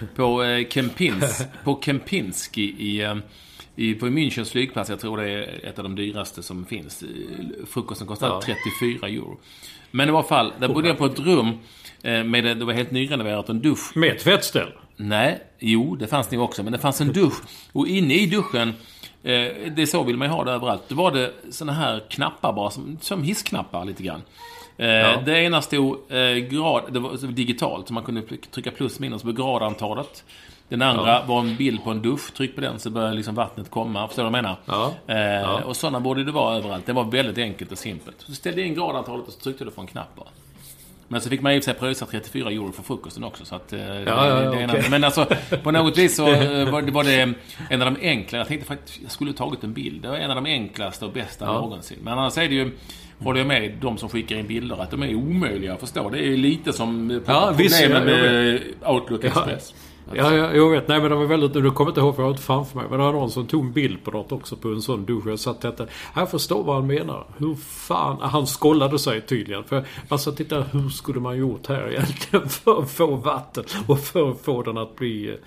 på Kempinski på Münchens flygplats. Jag tror det är ett av de dyraste som finns. Frukosten kostade 34 euro. Men i alla fall, där bodde jag på ett rum det var helt nyrenoverat, en dusch. Med tvättställ? Nej, jo, det fanns det också. Men det fanns en dusch. Och inne i duschen, det så vill man ha det överallt. Det var det såna här knappar bara, som hissknappar lite grann. Det ena stod grad, det var digitalt, så man kunde trycka plus minus på gradantalet. Den andra var en bild på en dusch. Tryck på den så börjar liksom vattnet komma. Förstår du vad jag menar? Och sådana borde det vara överallt. Det var väldigt enkelt och simpelt. Så ställde jag in gradantalet och så tryckte du på en knapp bara. Men så fick man i sig pröjsa 34 euro för frukosten också. Så att, okay. Men alltså, på något vis så var det en av de enkla. Jag tänkte faktiskt jag skulle tagit en bild. Det var en av de enklaste och bästa någonsin. Men annars är det ju, håller jag med de som skickar in bilder, att de är omöjliga att förstå. Det är lite som problemen med Outlook Express. Ja, jag vet. Nej, men det var väldigt... Du kommer inte ihåg för jag har inte framför mig. Men det var någon som tog en bild på något också på en sån dusch. Jag satt detta. Jag förstår vad han menar. Hur fan... Han skollade sig tydligen. För alltså, titta, hur skulle man gjort här egentligen för att få vatten och för att få den att bli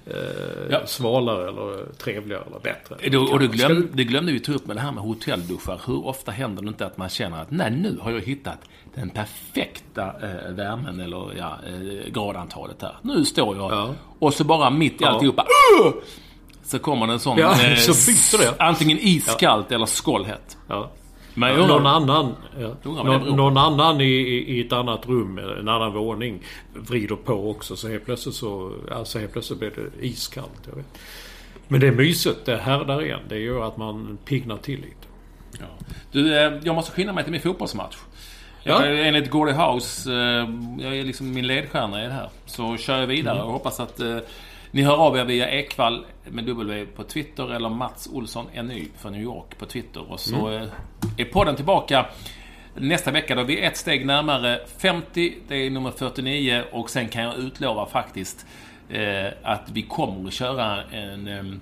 svalare eller trevligare eller bättre. Och det glömde vi ta upp med det här med hotellduschar. Hur ofta händer det inte att man känner att nej, nu har jag hittat den perfekta värmen eller gradantalet här. Nu står jag och så bara mitt i alltihopa så kommer det en sån så byter det. Antingen iskallt eller skållhett. Ja. Men någon annan i ett annat rum, en annan våning vrider på också, så helt plötsligt blir det iskallt, jag vet. Men det är mysigt, det här där igen. Det gör att man pignar till lite. Ja. Du, jag måste skynda mig till min fotbollsmatch. Enligt Gordie House, jag är liksom min ledstjärna i det här. Så kör jag vidare och hoppas att ni hör av er via Ekvall med W på Twitter eller Mats Olsson NY för New York på Twitter. Och så är podden tillbaka nästa vecka då vi är ett steg närmare 50, det är nummer 49. Och sen kan jag utlova faktiskt att vi kommer att köra en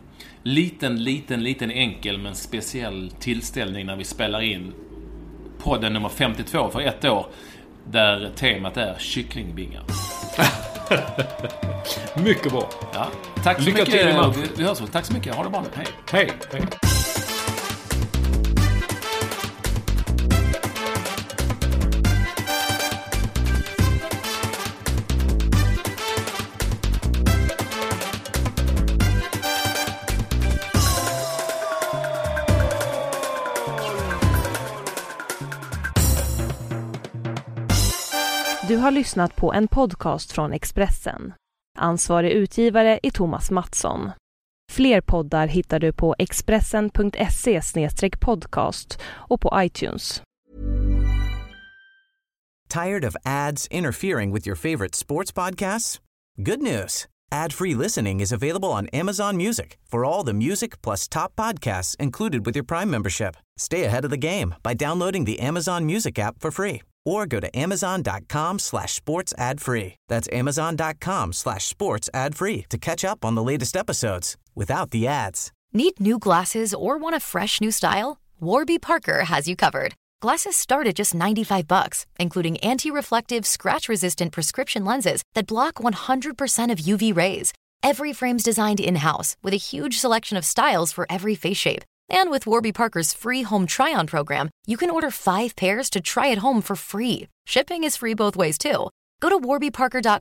liten enkel men speciell tillställning när vi spelar in podden nummer 52 för ett år, där temat är kycklingbingar. Mycket bra. Ja. Tack så mycket. Lycka till. Vi hörs. Tack så mycket. Ha det bra nu. Hej. Du har lyssnat på en podcast från Expressen. Ansvarig utgivare är Thomas Mattsson. Fler poddar hittar du på expressen.se/podcast och på iTunes. Tired of ads interfering with your favorite sports podcasts? Good news. Ad-free listening is available on Amazon Music for all the music plus top podcasts included with your Prime membership. Stay ahead of the game by downloading the Amazon Music app for free or go to amazon.com/sports ad free. That's amazon.com/sports ad free to catch up on the latest episodes without the ads. Need new glasses or want a fresh new style? Warby Parker has you covered. Glasses start at just $95, including anti-reflective, scratch-resistant prescription lenses that block 100% of UV rays. Every frame's designed in-house with a huge selection of styles for every face shape. And with Warby Parker's free home try-on program, you can order 5 pairs to try at home for free. Shipping is free both ways, too. Go to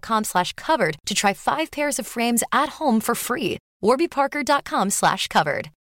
warbyparker.com/covered to try 5 pairs of frames at home for free. warbyparker.com/covered.